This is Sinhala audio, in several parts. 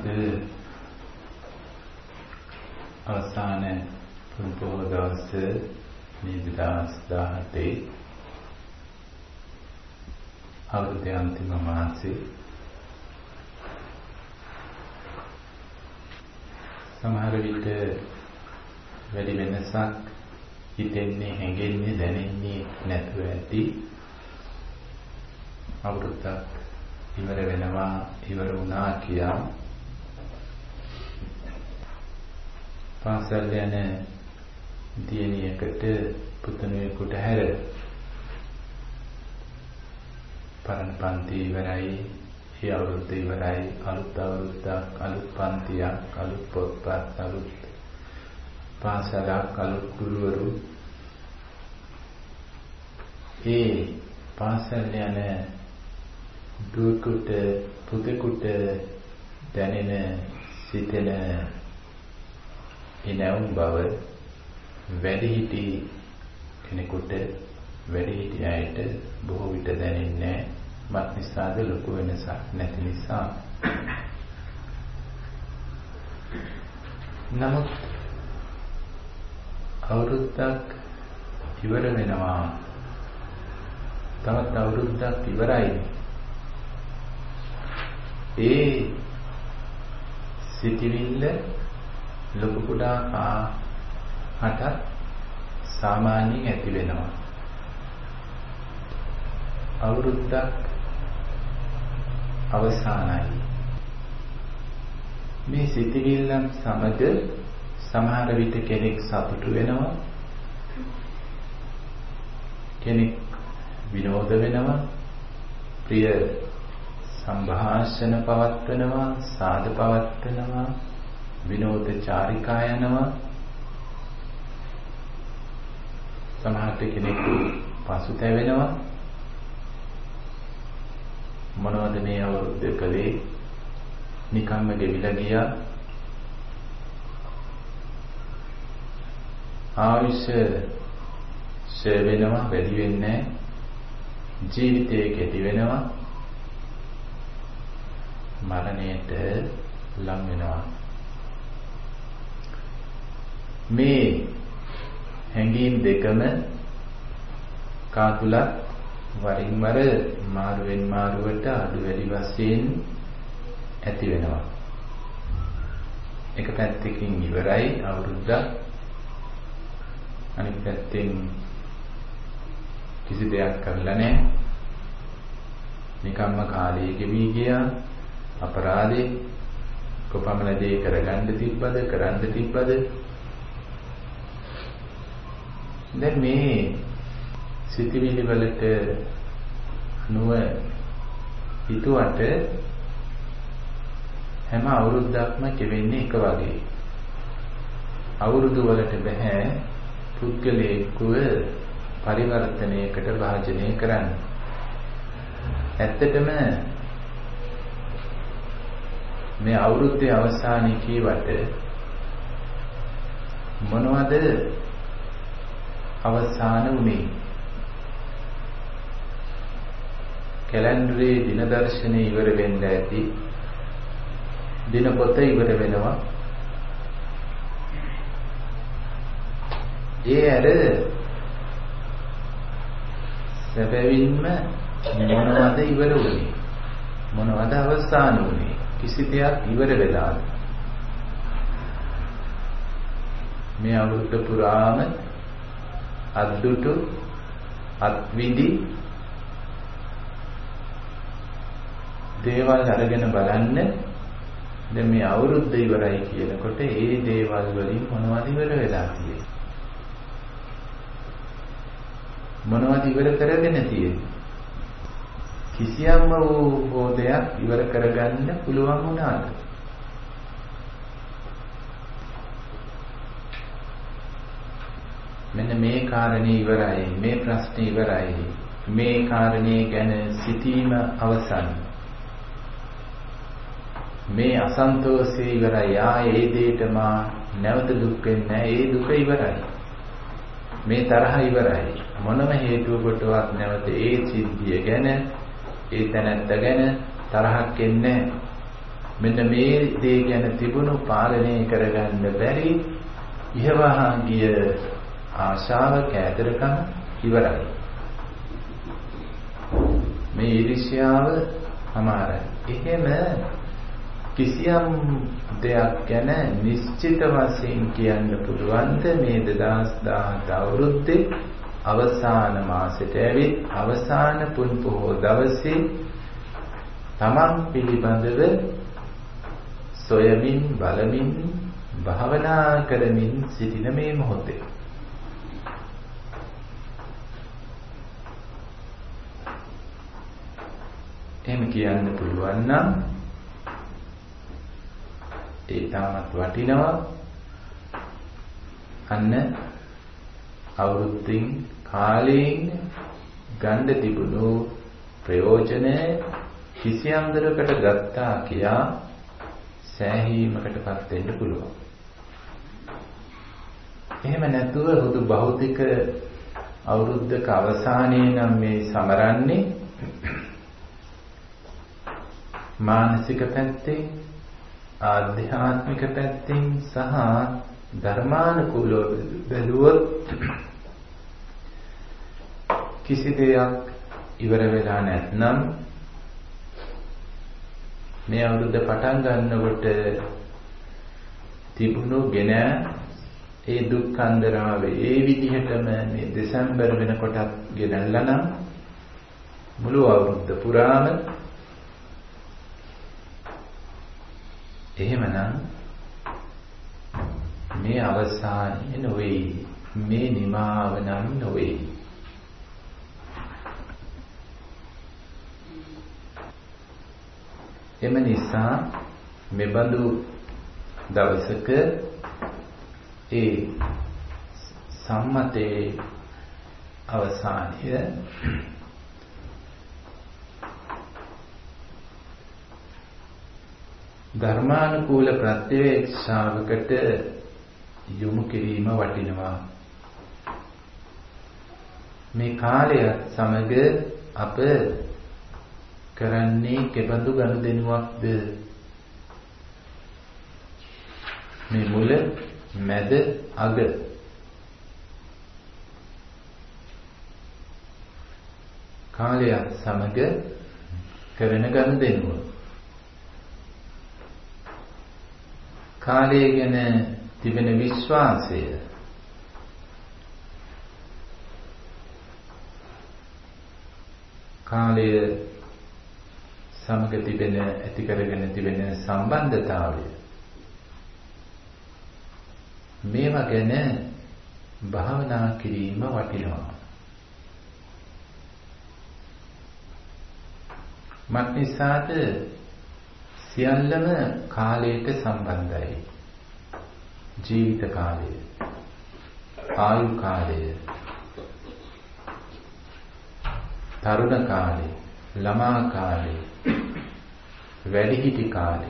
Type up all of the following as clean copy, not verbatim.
අවසාන පොහොය දවස 2017 අවුරුද්දේ අන්තිම මාසේ සමහර විට වැඩි වෙනසක් හිතෙන්නේ හැඟෙන්නේ දැනෙන්නේ නැතුව ඇති අවුරුද්දක් ඉවර වෙනවා ඉවර වුණා කියා පාසල් යන දියණියකට පුතණුවෙකුට හැර පරණ පන්ති ඉවරයි ඒ අවුරුද්ද ඉවරයි අලුත් අවුරුද්දක් අලුත් පන්තියක් අලුත් පොත්පත් අලුත් පාසලක් අලුත් ගුරුවරු ඒ පාසල් යන දුකට පුතෙකුට දැනෙන සිතෙන ඉනවුම් බව වැඩිහිටි කෙනෙකුට වැඩිහිටි අයට බොහෝ විට දැනෙන්නේ මත් නිසාද ලොකු වෙනසක් නැති නිසා. නමුත් අවුරුද්දක් ඉවර වෙනවා තවත් අවුරුද්දක් ඉවරයි ඒ සිටිවිල්ල ලොකු කුඩා කාට සාමාන්‍යයෙන් ඇති වෙනවා. අවුරුද්දක් අවසానයි. මේ සිතිවිල්ලන් සමග සමහර විට කෙනෙක් සතුටු වෙනවා, කෙනෙක් විනෝද වෙනවා, ප්‍රිය සංభాෂණ පවත්වනවා, සාද පවත්වනවා, විනෝද චාරිකා යනවා. සමහරට කෙනෙකු පසුතැවෙනවා. මොනවද මේ අවුරුද්ද කලේ නිකම්ම ගෙවිලා ගියා. ආයුෂ ෂේ වෙනවා වැඩි වෙන්නේ ජීවිතේ කෙටි වෙනවා මරණයට ලං වෙනවා. මේ හැඟීම් දෙකම කාතුලක් වරින් වර මාරුවෙන් මාරුවට අඩු වැඩි වශයෙන් ඇති වෙනවා. එක පැත්තකින් ඉවරයි අවුරුද්ද, අනිත් පැත්තෙන් කිසි දෙයක් කරලා නැහැ. නිකම්ම කාලය ගෙවි ගියා. අපරාධේ කොපමණ දේ කරගන්න තිබ්බද. දැන් මේ සිතිවිලි වලට නුව හිතුවට හැම අවුරුද්දක්ම කෙවෙන්නේ එක වගේ. අවුරුදු වලට බෑ පුද්ගලයෙකුව පරිවර්තනයකට භාජනය කරන්න. ඇත්තටම මේ අවුරුද්දේ අවසානයේ කීවට මොනවද අවසාන වුණේ? කැලෙන්ඩරේ දින දර්ශනේ ඉවර වෙන්න ඇති. දින පොත ඉවර වෙනවා. ඒ ඇර සැබවින්ම මොනවද ඉවර වුණේ? මොනවද අවසාන වුණේ? කිසි දෙයක් ඉවර වෙලාද? මේ අවුරුද්ද පුරාම අද්දුටු අත්විදි දේවල් අරගෙන බලන්න. දැන් මේ අවුරුද්ද ඉවරයි කියනකොට ඒ දේවල් වලින් මොනවද ඉවර වෙලා තියෙන්නේ? මොනවද ඉවර කරගෙන තියෙන්නේ? කිසියම්ම වූ දෙයක් ඉවර කරගන්න පුළුවන් වුණාද? මෙන්න මේ කාරණේ ඉවරයි, මේ ප්‍රශ්නේ ඉවරයි, මේ කාරණේ ගැන සිතීම අවසන්. මේ අසන්තෝෂය ඉවරයි. ඒ දෙයට මා නැවත දුක් වෙන්නේ නැහැ. ඒ දුක ඉවරයි. මේ තරහ ඉවරයි. මොනම හේතුවකටවත් නැවත ඒ සිද්ධිය ගැන, ඒ තැනැත්ත ගැන තරහක් එන්නේ නැහැ. මෙන්න මේ දේ ගැන තිබුණු පාලනය කරගන්න බැරි ඉහවහා ගිය ආශාව කෑදරකම ඉවරයි. මේ ඊර්ෂ්‍යාව අමාරයි. එහෙම කිසියම් දෙයක් ගැන නිශ්චිත වශයෙන් කියන්න පුළුවන්ද මේ 2017 අවුරුද්දේ අවසාන මාසෙට ඇවිත් අවසාන පුන් පොහෝ දවසේ තමන් පිළිබඳව සොයමින් බලමින් භාවනා කරමින් සිටින මේ මොහොතේ එහෙම කියන්න පුළුවන් නම් ඒ තාමත් වටිනවා. අන්න අවුරුද්දින් කාලයෙන් ගන්න තිබුණු ප්‍රයෝජන කිසියම් දරකට ගත්තා කියා සෑහීමකටපත් වෙන්න පුළුවන්. එහෙම නැතුව හුදු භෞතික අවුරුද්දක අවසානයේ නම් මේ සමරන්නේ මානසික පැත්තෙන් ආධ්‍යාත්මික පැත්තෙන් සහ ධර්මානුකූලව බැලුවොත් කිසි දෙයක් ඉවර වෙලා නැත්නම් මේ අවුරුද්ද පටන් ගන්නකොට තිබුණු ගෙන ඒ දුක් අන්දරාවේ ඒ විදිහටම මේ දෙසැම්බර් වෙනකොටත් ගෙනල්ලා නම් මුළු අවුරුද්ද පුරාම එහෙමනම් මේ අවසානය නොවේ, මේ නිමාව නම් නොවේ. එම නිසා මෙබඳු දවසක ඒ සම්මතයේ අවසානය ධර්මානුකූල ප්‍රත්‍යක්ෂාවකට යොමු කිරීම වටිනවා. මේ කාලය සමග අප කරන්නේ කෙබඳු ගනුදෙනුවක්ද? මේ මුල, මැද, අග කාලය සමග කරන ගනුදෙනුව. කාලය ගැන තිබෙන විශ්වාසය කාලය සමග තිබෙන ඇති කරගෙන තිබෙන සම්බන්ධතාවය මේවා ගැන භාවනා කිරීම වටිනවා. මක්නිසාද සියල්ලම කාලයට සම්බන්ධයි. ජීවිත කාලය, ආයු කාලය, තරුණ කාලය, ළමා කාලය, වැඩිහිටි කාලය,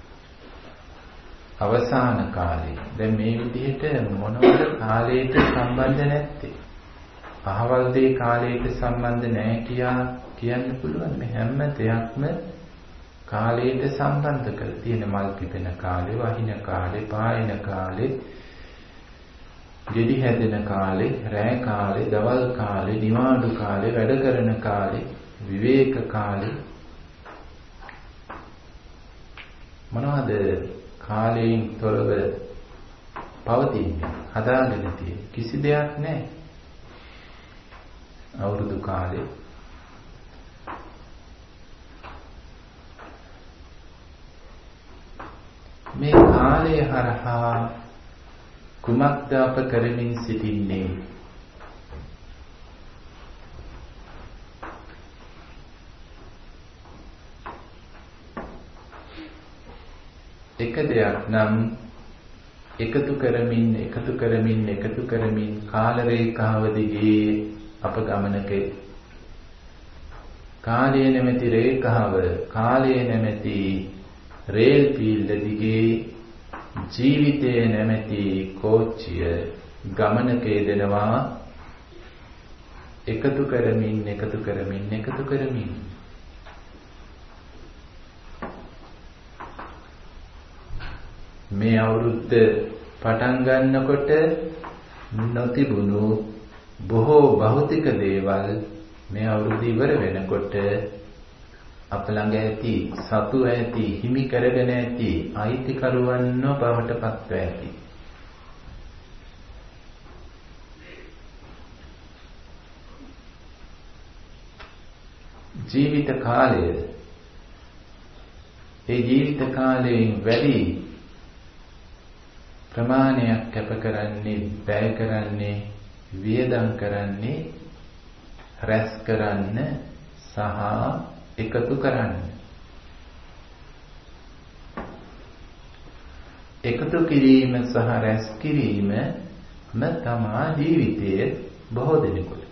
අවසාන කාලය. දැන් මේ විදිහට මොනවද කාලයට සම්බන්ධ නැත්තේ? අහවල් දේ කාලයට සම්බන්ධ නැහැ කියා කියන්න පුළුවන්. මේ හැම දෙයක්ම කාලයට සම්බන්ධ කර තියෙන මල් පිපෙන කාලේ, වහින කාලේ, පායන කාලේ, ගෙඩි හැදෙන කාලේ, රෑ කාලේ, දවල් කාලේ, නිවාඩු කාලේ, වැඩ කරන කාලේ, විවේක කාලේ. මොනවද කාලයෙන් තොරව පවතින්නේ? හදාගෙන තියෙන කිසි දෙයක් නැහැ. අවුරුදු කාලේ මේ කාලය හරහා කුමක්ද අප කරමින් සිටින්නේ? එක දෙයක් නම් එකතු කරමින් කාල රේඛාව දිගේ අප ගමනක කාලය නැමැති රේඛාව, කාලය නැමැති රේල් පීල්ල දිගේ ජීවිතය නැමැති කෝච්චිය ගමනක යෙදෙනවා. එකතු කරමින් මේ අවුරුද්ද පටන් ගන්නකොට නොතිබුණු බොහෝ භෞතික දේවල් මේ අවුරුද්ද ඉවර වෙනකොට අප ළඟ ඇති සතු ඇති හිමි කරගෙන ඇති අයිතිකරුවන්ව බවට පත්ව ඇති. ජීවිත කාලය ඒ ජීවිත කාලයෙන් වැඩි ප්‍රමාණයක් කැප කරන්නේ වැය කරන්නේ වියදම් කරන්නේ රැස් කරන්න සහ එකතු කරන්න. එකතු කිරීම සහ රැස් කිරීම තමා ජීවිතයේ බොහෝ දෙනෙකුට.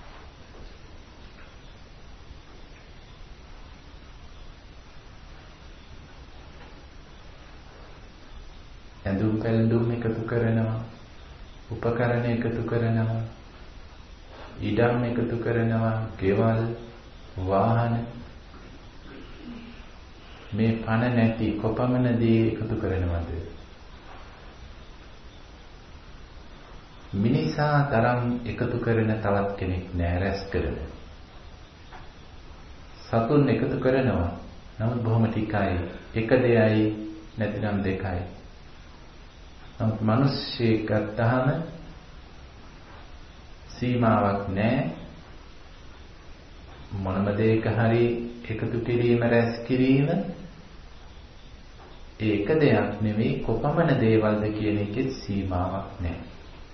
ඇඳුම් පැළඳුම් එකතු කරනවා, උපකරණ එකතු කරනවා, ඉඩම් එකතු කරනවා, ගෙවල්, වාහන, මේ පණ නැති කොපමණ දේ එකතු කරනවද? මිනිසා තරම් එකතු කරන තවත් කෙනෙක් නෑ රැස් කරන. සතුන් එකතු කරනවා, නමුත් බොහොම ටිකයි. එක දෙයයි නැතිනම් දෙකයි. නමුත් මිනිස්සෙක් ගත්තාම සීමාවක් නැහැ. මොනම දෙයක හරි එකතු කිරීම රැස් කිරීම ඒක දෙයක් නෙවෙයි, කොපමණ දේවල්ද කියන එකේ සීමාවක් නැහැ.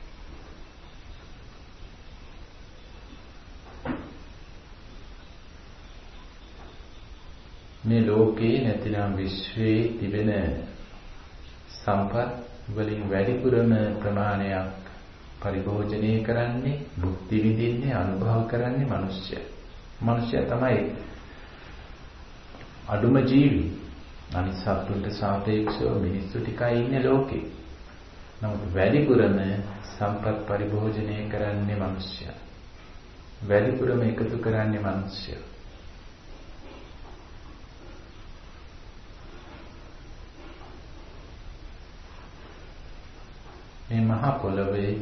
මේ ලෝකේ නැතිනම් විශ්වයේ තිබෙන සම්පත් වලින් වැඩිපුරම ප්‍රමාණයක් පරිභෝජනය කරන්නේ, භුක්ති විඳින්නේ, අනුභව කරන්නේ මිනිස්සයා. මිනිස්සයා තමයි අඩුම ජීවි. අනිත් සත්තුන්ට සාපේක්ෂව මිනිස්සු ටිකයි ඉන්නේ ලෝකේ. නමුත් වැඩිපුරම සම්පත් පරිභෝජනය කරන්නේ මිනිස්සයා. වැඩිපුරම එකතු කරන්නේ මිනිස්සයා. මේ මහා පොළවේ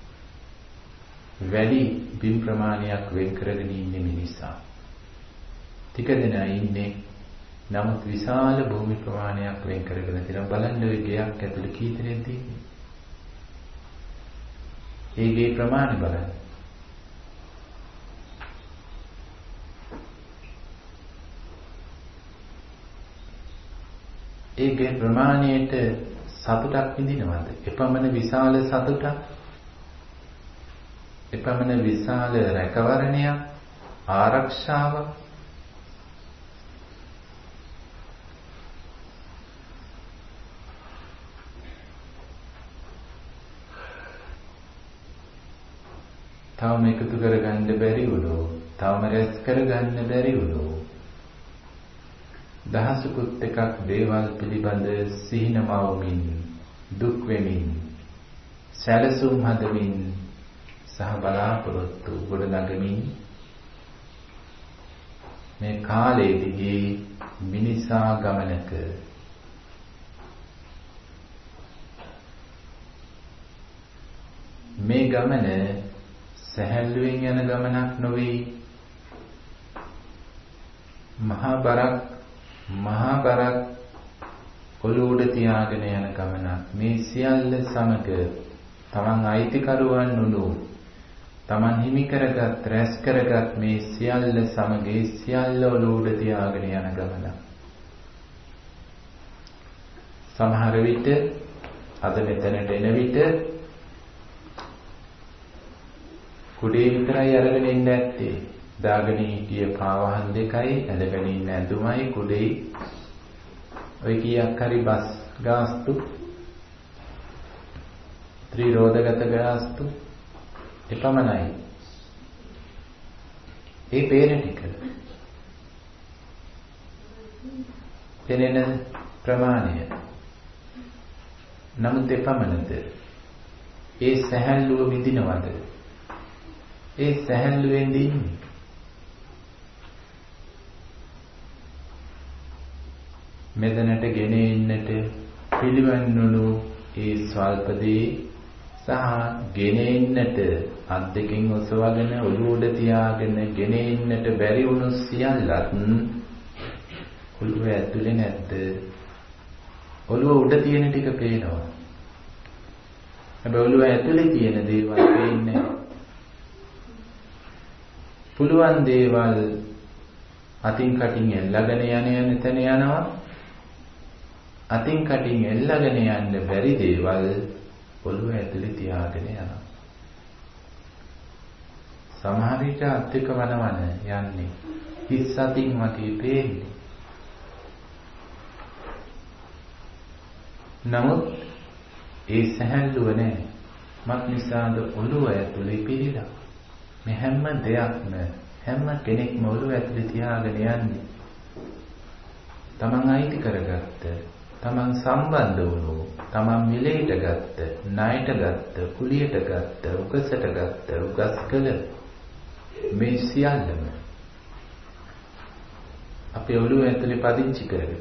වැඩි බිම් ප්‍රමාණයක් වෙන් කරගෙන ඉන්නේ මිනිසා. ටික දෙනා ඉන්නේ, නමුත් විශාල භූමි ප්‍රමාණයක් වෙන් කරගෙන තියෙනවා. බලන්න ඔය ගෙයක් ඇතුළේ කී දෙනෙක්ද ඉන්නේ? ඒ ගේ ප්‍රමාණය බලන්න. ඒ ගේ ප්‍රමාණයට සතුටක් විඳිනවද? එපමණ විශාල සතුටක්, එපමණ විශාල රැකවරණයක්, ආරක්ෂාවක්. තවම එකතු කරගන්න බැරි වුණෝ, තවම රැස් කරගන්න බැරි වුණෝ, දහසකුත් එකක් දේවල් පිළිබඳ සිහිනමවමින්, දුක් වෙමින්, සැලසුම් හදමින් සහ බලාපොරොත්තු ගොඩනගමින් මේ කාලයේදී මිනිසා ගමනක මේ ගමන සැහැල්ලුවෙන් යන ගමනක් නොවේ. මහා බරක් ඔලුවට තියාගෙන යන ගමනක්. මේ සියල්ල සමග තමන් අයිතිකරුවන් වුණු, තමන් හිමි කරගත්, රැස් කරගත් මේ සියල්ල සමග සියල්ල ඔලුවට තියාගෙන යන ගමනක්. සමහර විට අද මෙතනට එන විට කුඩේ විතරයි අරගෙන ඉන්න ඇත්තේ. දාගෙන හිටිය පාවහන් දෙකයි, ඇඳගෙන ඉන්න ඇඳුමයි, කුඩේ ඔය කීයක් හරි බස් ගාස්තු, ත්‍රිරෝධගත ගාස්තු එපමණයි. ඒ පේන ටික පෙනෙන ප්‍රමාණය නමුත් එපමණද? ඒ සැහැල්ලුව විඳිනවද? ඒ සැහැල්ලුවෙන් දින්නේ. මෙතනට ගෙන එන්නට පිළිවන්නු ඒ ස්වල්පදී සහ ගෙනෙන්නට අත් දෙකෙන් ඔසවගෙන ඔළුව උඩ තියාගෙන ගෙනෙන්නට බැරි වුණු සියල්ලත් ඔළුව ඇතුලේ නැද්ද? ඔළුව උඩ තියෙන ටික පේනවා. හැබැයි ඔළුව ඇතුලේ තියෙන දේවල් පේන්නේ නැහැ. පුළුවන් දේවල් අතින් කටින් එල්ලගෙන යන තැන යනවා. අතින් කටින් එල්ලගෙන යන්න බැරි දේවල් ඔළුව ඇතුලේ තියාගෙන යනවා. සමහර විට අත් එක වනවන යන්නේ හිස් අතින් වගේ පේන්නේ. නමුත් ඒ සැහැල්ලුව නැහැ. මක් නිසාද ඔළුව ඇතුලේ පිළිලා. මේ හැම දෙයක්ම හැම කෙනෙක්ම ඔළුව ඇතුලේ තියාගෙන යන්නේ. තමන් අයිති කරගත්ත, තමන් සම්බන්ධ වුණු, තමන් මිලේට ගත්ත, ණයට ගත්ත, කුලියට ගත්ත, උගසට ගත්ත, උගස්කල මේ සියල්ලම අපේ ඔළුව ඇතුලේ පදිංචි කරගෙන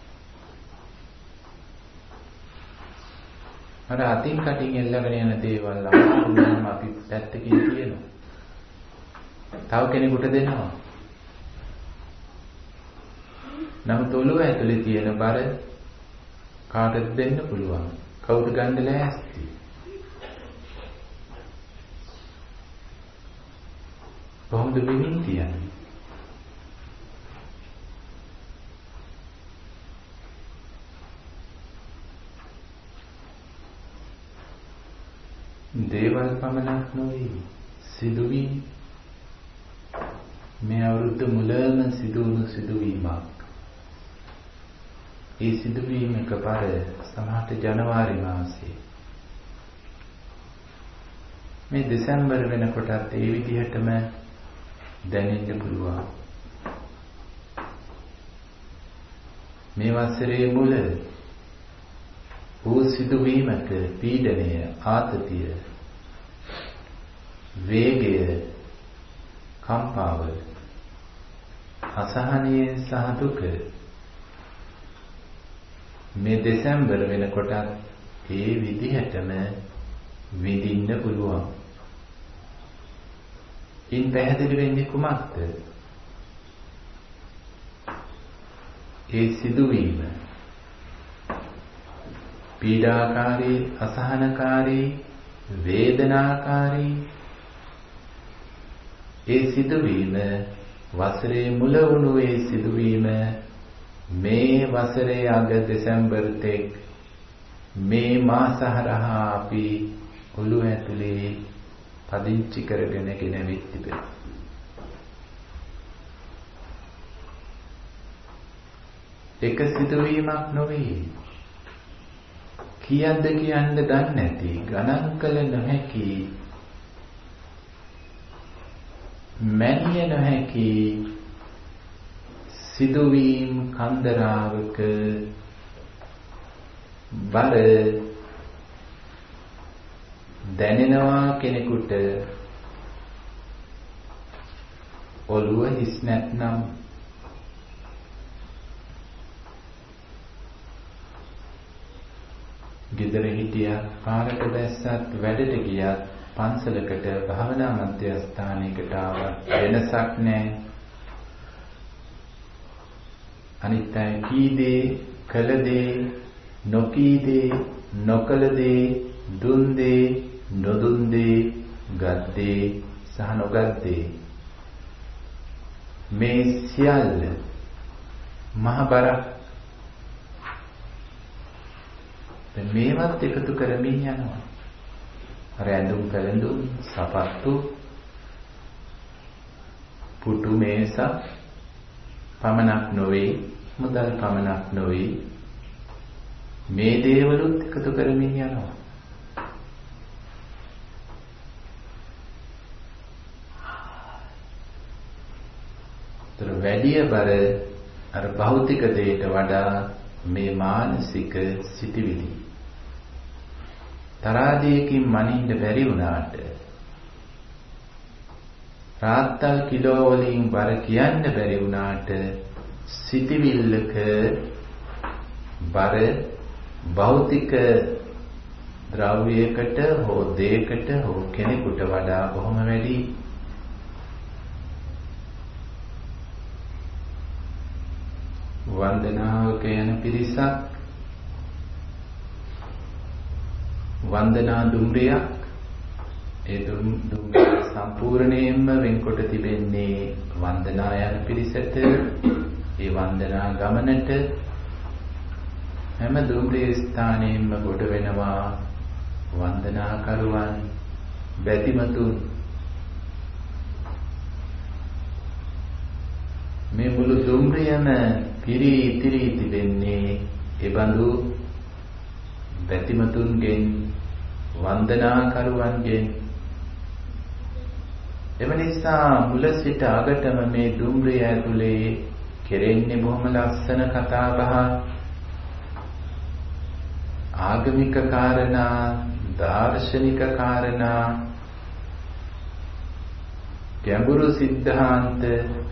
අර අතින් කටින් එල්ලගෙන යන දේවල් අමාරුම අපි පැත්තකින් තියෙනවා. තව කෙනෙකුට දෙනවා. නමුත් ඔළුව ඇතුලේ තියෙන බර කාටද දෙන්න පුළුවන්? කවුද ගන්න ලෑස්ති? කොහොමද වෙමින් තියන්නේ? දේවල් පමණක් නොවේ සිදුවීම් මේ අවුරුද්ද මුලම සිදුවුණු සිදුවීමක්. ඒ සිදුවීම එකපාර සමහරට ජනවාරි මාසයේ මේ දෙසැම්බර් වෙනකොටත් ඒ විදිහටම දැනෙන්න පුළුවන්. මේ වසරේ මුල වූ සිදුවීමක පීඩනය, ආතතිය, වේගය, කම්පාව, අසහනය සහ දුක මේ දෙසැම්බර් වෙනකොටත් ඒ විදිහටම විඳින්න පුළුවන්. ඉන් පැහැදිලි වෙන්නේ කුමක්ද? ඒ සිදුවීම පීඩාකාරී, අසහනකාරී, වේදනාකාරී ඒ සිදුවීම වසරේ මුල වුණු ඒ සිදුවීම මේ වසරේ අග දෙසැම්බර් තෙක් මේ මාස හරහා අපි ඔළුව ඇතුලේ පදිංචි කරගෙන ගෙනවිත් තිබෙනවා. එක සිදුවීමක් නොවේ. කීයක්ද කියන්න දන්නේ නැති, ගණන් කළ නොහැකි, මැනිය නොහැකි සිදුවීම් කන්දරාවක බර දැනෙනවා කෙනෙකුට. ඔළුව හිස් නැත්නම් ගෙදර හිටියත්, පාරට බැස්සත්, වැඩට ගියත්, පන්සලකට, භාවනා මධ්‍යස්ථානයකට ආවත් වෙනසක් නැහැ. අනිත් අය කී දේ, කළ දේ, නොකී දේ, නොකළ දේ, දුන් දේ, නොදුන් දේ, ගත් දේ සහ නොගත් දේ මේ සියල්ල මහ බරක්. මේවත් එකතු කරමින් යනවා. රැඳුම් පැළඳුම්, සපත්තු, පුටු මේස පමණක් නොවේ, මුදල් පමණක් නොවේ, මේ දේවලුත් එකතු කරමින් යනවා. ඒතර වැඩි බර අර භෞතික දෙයට වඩා මේ මානසික සිටිවිලි තරාදීකින් මනින්න බැරි වුණාට, රාත්තල් කිලෝ වලින් බර කියන්න බැරි වුණාට, සිටිවිල්ලක බර භෞතික ද්‍රව්‍යයකට හෝ දෙයකට හෝ කෙනෙකුට වඩා බොහොම වැඩි. වන්දනාවක යන පිරිසක් වන්දනා දුම්රියක් ඒ දුම්රිය සම්පූර්ණයෙන්ම වෙන්කොට තිබෙන්නේ වන්දනා යන පිරිසට. ඒ වන්දනා ගමනට හැම දුම්රිය ස්ථානයෙන්ම ගොඩ වෙනවා වන්දනා කරුවන් බැතිමතුන්. මේ මුළු දුම්රියම පිරී ඉතිරී තිබෙන්නේ ඒ බඳු බැතිමතුන්ගෙන් වන්දනා කරුවන්ගෙන්. එම නිසා මුල සිට අගටම මේ දුම්රිය ඇතුලේ කෙරෙන්නේ බොහොම ලස්සන කතා බහ, ආගමික කාරණා, දාර්ශනික කාරණා, ගැඹුරු සිද්ධාන්ත,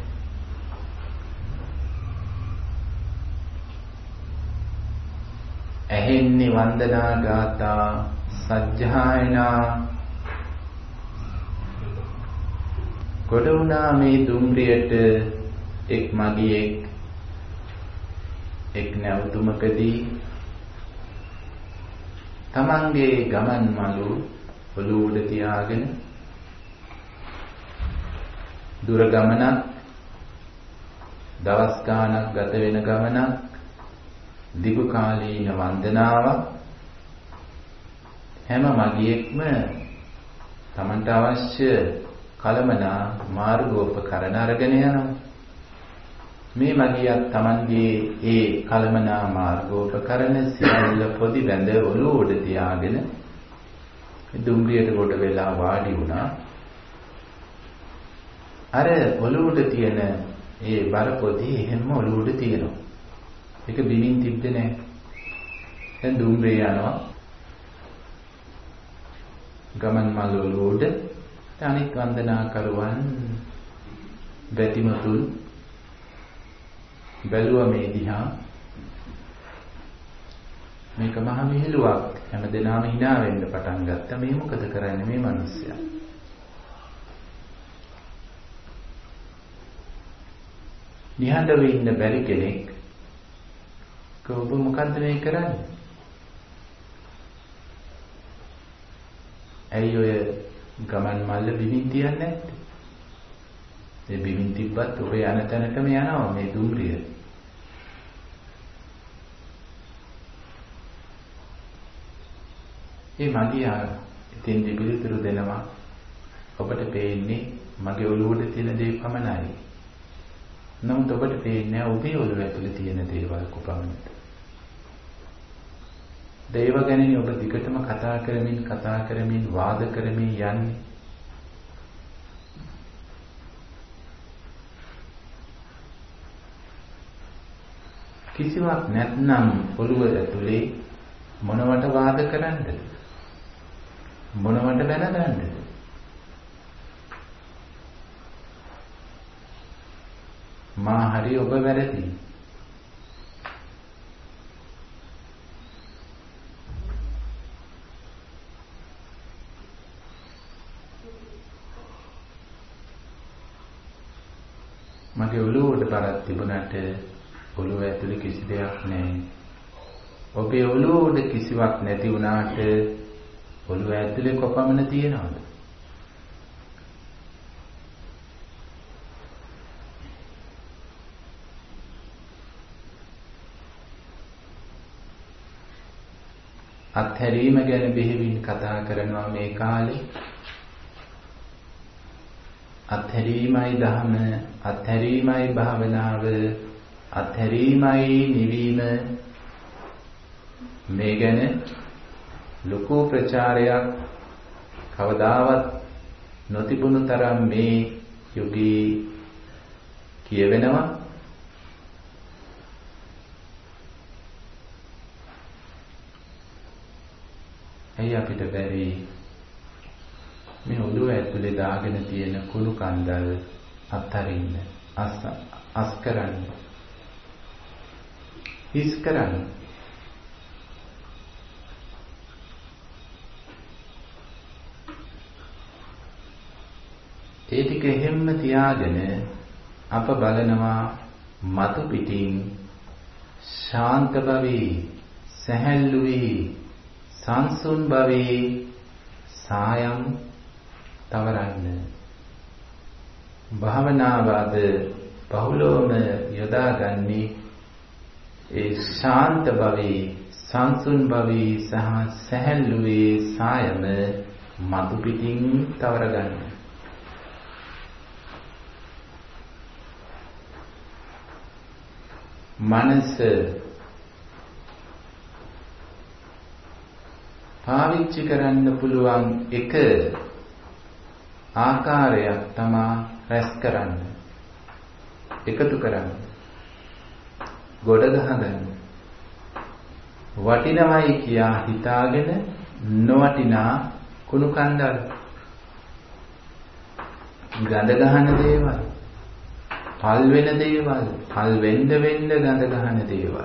ඇහෙන්නේ වන්දනා ගාථා, සජ්ජායනා. ගොඩ වුණා මේ දුම්රියට එක් මගියෙක් එක් නැවතුමකදී තමන්ගේ ගමන් මළු ඔළුව උඩ තියාගෙන දුර ගමනක්, දවස් ගාණක් ගත වෙන ගමනක්, දිගු කාලීන වන්දනාවක්. හැම මගියෙක්ම තමන්ට අවශ්‍ය කලමනා මාර්ගෝපකරණ අරගෙන යනවා. මේ මගියක් තමන්ගේ ඒ කලමනා මාර්ගෝපකරණ සියල්ල පොදි බැඳ ඔළුව උඩ තියාගෙන දුම්රියට කොට වෙලා වාඩි වුණා. අර ඔළුව උඩ තියෙන ඒ බර පොදි එහෙම ඔළුව උඩ තියෙනවා. ඒක බිමින් තිබ්බේ නැහැ. දැන් දුම්රිය යනවා. ගමන් මල් ඔළුව උඩ අනිත් වන්දනා කරුවන් බැතිමතුන් බැලුවා මේ දිහා. මේක මහ මිහිලුවක්. හැමදෙනාම hina වෙන්න පටන් ගත්තා. මේ මොකද කරන්නේ මේ මිනිස්සයා? නිහඬව ඉන්න බැරි කෙනෙක් ඔබ මොකද්ද මේ කරන්නේ? ඇයි ඔය ගමන් මල්ල බිමින් තියන්නේ නැත්තේ? ඒ බිමින් තිබ්බත් ඔබ යන තැනටම යනවා මේ දුම්රිය. මේ මගියා ඉතින් පිළිතුරු දෙනවා ඔබට පේන්නේ මගේ ඔළුව උඩ තියෙන දේ පමණයි. නමුත් ඔබට පේන්නේ ඔබේ ඔළුව ඇතුලේ තියෙන දේවල් කොපමණද? දේව ගැන ඔබ දිගටම කතා කරමින් වාද කරමින් යන්නේ. කිසිවක් නැත්නම් ඔළුව ඇතුලේ මොනවට වාද කරන්නද? මොනවට බැනගන්නද? මා හරි ඔබ වැරදි. මගේ ඔළුව උඩ බරක් තිබුණාට ඔළුව ඇතුලේ කිසි දෙයක් නැහැ. ඔබේ ඔළුව උඩ කිසිවක් නැති වුණාට ඔළුව ඇතුලේ කොපමණ තියෙනවද? අත්හැරීම ගැන බෙහෙවින් කතා කරනවා මේ කාලේ. අත්හැරීමයි ධර්ම, අත්හැරීමයි භාවනාව, අත්හැරීමයි නිවීම. මේ ගැන ලොකු ප්‍රචාරයක් කවදාවත් නොතිබුණු තරම් මේ යුගී කියවෙනවා. ඇයි අපිට බැරි මේ ඔළුව ඇතුලේ දාගෙන තියෙන කුණු කන්දල් අත්හරින්න, අස් කරන්න, හිස් කරන්න? තියාගෙන අප බලනවා මතු පිටින් ශාන්ත භවී, සැහැල්ලු වී, සංසුන් භවී සායම් තවරන්න. භාවනාවද බහුලවම යොදාගන්නේ ඒ ශාන්ත භවී, සංසුන් භවී සහ සැහැල්ලු වී සායම මතු පිටින් තවරගන්න. මනස පාවිච්චි කරන්න පුළුවන් එක ආකාරයක් තමා රැස් කරන්න, එකතු කරන්න, ගොඩ ගහගන්න. වටිනවයි කියා හිතාගෙන නොවටිනා කුණු කන්දල්, ගඳ ගහන දේවල්, පල් වෙන දේවල්, පල් වෙන්න ගඳ ගහන දේවල්,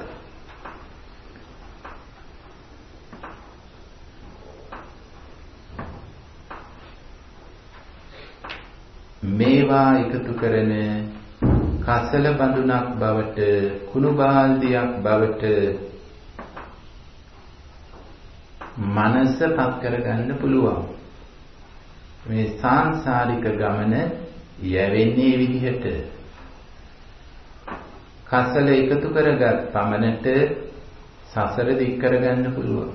මේවා එකතු කරන කසල බඳුනක් බවට, කුණු බාල්දියක් බවට මනස පත් කරගන්න පුළුවන්. මේ සාංශාරික ගමන යැවෙන්නේ විදිහට කසල එකතු කරගත් පමණට සසර දික් කරගන්න පුළුවන්.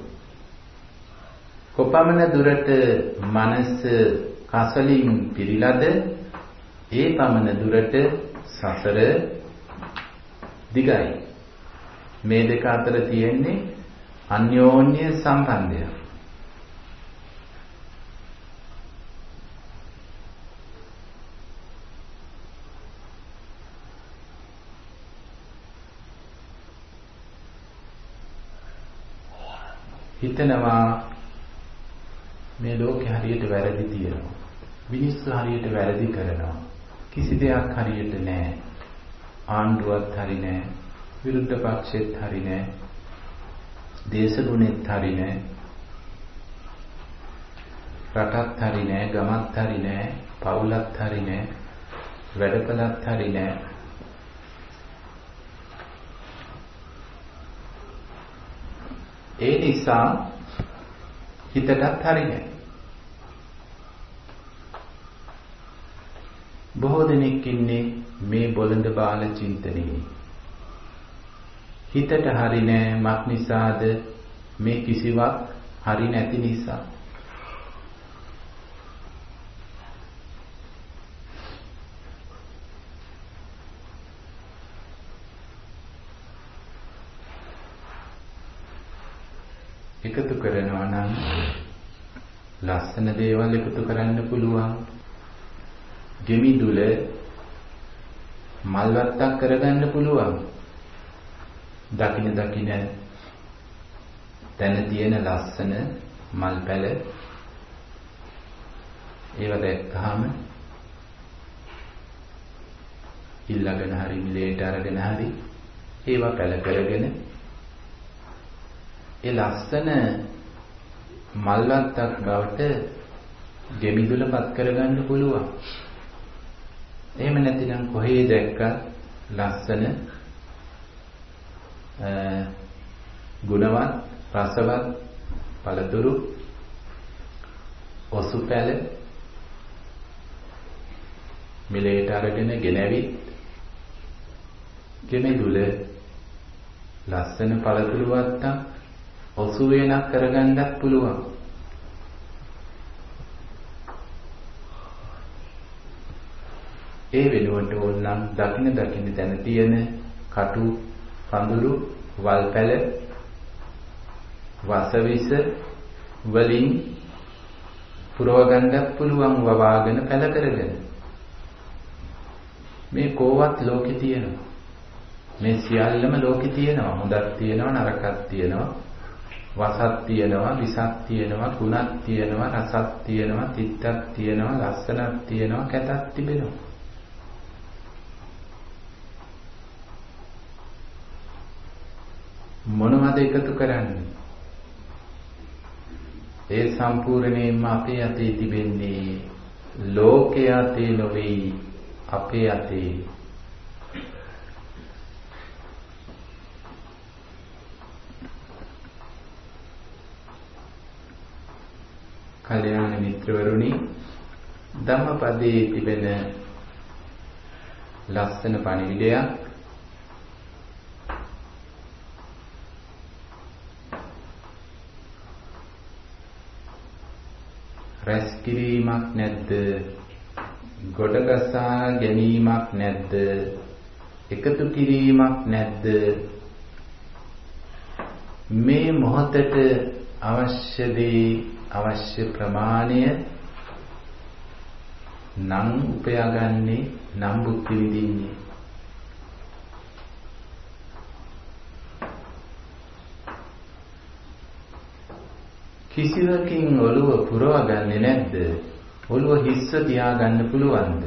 කොපමණ දුරට මනස කසලින් පිරීලාද ඒ පමණ දුරට සසර දිගයි. මේ දෙක අතර තියෙන්නේ අන්‍යෝන්‍ය සම්බන්ධය. හිතනවා මේ ලෝකේ හරියට වැරදි තියෙනවා. මිනිස්සු හරියට වැරදි කරනවා. කිසි දෙයක් හරියට නැහැ. ආණ්ඩුවත් හරි නැහැ. විරුද්ධ පක්ෂෙත් හරි නැහැ. දේශගුණෙත් හරි නැහැ. රටත් හරි නැහැ. ගමත් හරි නැහැ. පවුලත් හරි නැහැ. වැඩපළත් හරි නැහැ. ඒ නිසා හිතටත් හරි නැහැ. බොහෝ දෙනෙක් ඉන්නේ මේ බොළඳ බාල චින්තනයේ. හිතට හරි නෑ මක් නිසාද? මේ කිසිවක් හරි නැති නිසා. එකතු කරනවා නම් ලස්සන දේවල් එකතු කරන්න පුළුවන්. ගෙමිදුල මල් වත්තක් කරගන්න පුළුවන්. දකින තැන තියෙන ලස්සන මල් පැල ඒව දැක්කහම ඉල්ලගෙන හරි මිලේට අරගෙන හරි ඒව පැල කරගෙන ඒ ලස්සන මල් වත්තක් බවට ගෙමිදුලපත් කරගන්න පුළුවන්. එහෙම නැතිනම් කොහේ දැක්ක ලස්සන ගුණවත් රසවත් පළතුරු ඔසු පැල මිලේට අරගෙන ගෙනවිත් ගෙමිදුල ලස්සන පළතුරු වත්තක් ඔසු වෙනක් කරගන්නත් පුළුවන්. ඒ වෙනුවට ඕනනම් දකින්න තැන තියෙන කටු පඳුරු වල් පැල වසවිස වලින් පුරව ගන්නත් පුළුවන්. වවාගෙන පැල කරගෙන මේ කෝවත් ලෝකේ තියෙනවා. මේ සියල්ලම ලෝකේ තියෙනවා. හොඳක් තියෙනවා, නරකක් තියෙනවා, වසක් තියෙනවා, විසක් තියෙනවා, ගුණක් තියෙනවා, රසක් තියෙනවා, තිත්තක් තියෙනවා, ලස්සනක් තියෙනවා, කැතක් තිබෙනවා. මොනවද එකතු කරන්නේ? ඒ සම්පූර්ණයෙන්ම අපේ අතේ තිබෙන්නේ ලෝකයේ අතේ නොවේ, අපේ අතේ. කල්‍යාණ මිත්‍රවරුනි, ධම්මපදයේ තිබෙන ලස්සන පණිවිඩයක් රැස් කිරීමක් නැද්ද? ගොඩගසා ගැනීමක් නැද්ද? එකතු කිරීමක් නැද්ද? මේ මොහොතට අවශ්‍ය දේ අවශ්‍ය ප්‍රමාණය නම් උපයාගන්නේ නම් භුක්ති විඳින්නේ. කිසිවකින් ඔළුව පුරවගන්නේ නැද්ද? ඔළුව හිස්ව තියාගන්න පුළුවන්ද?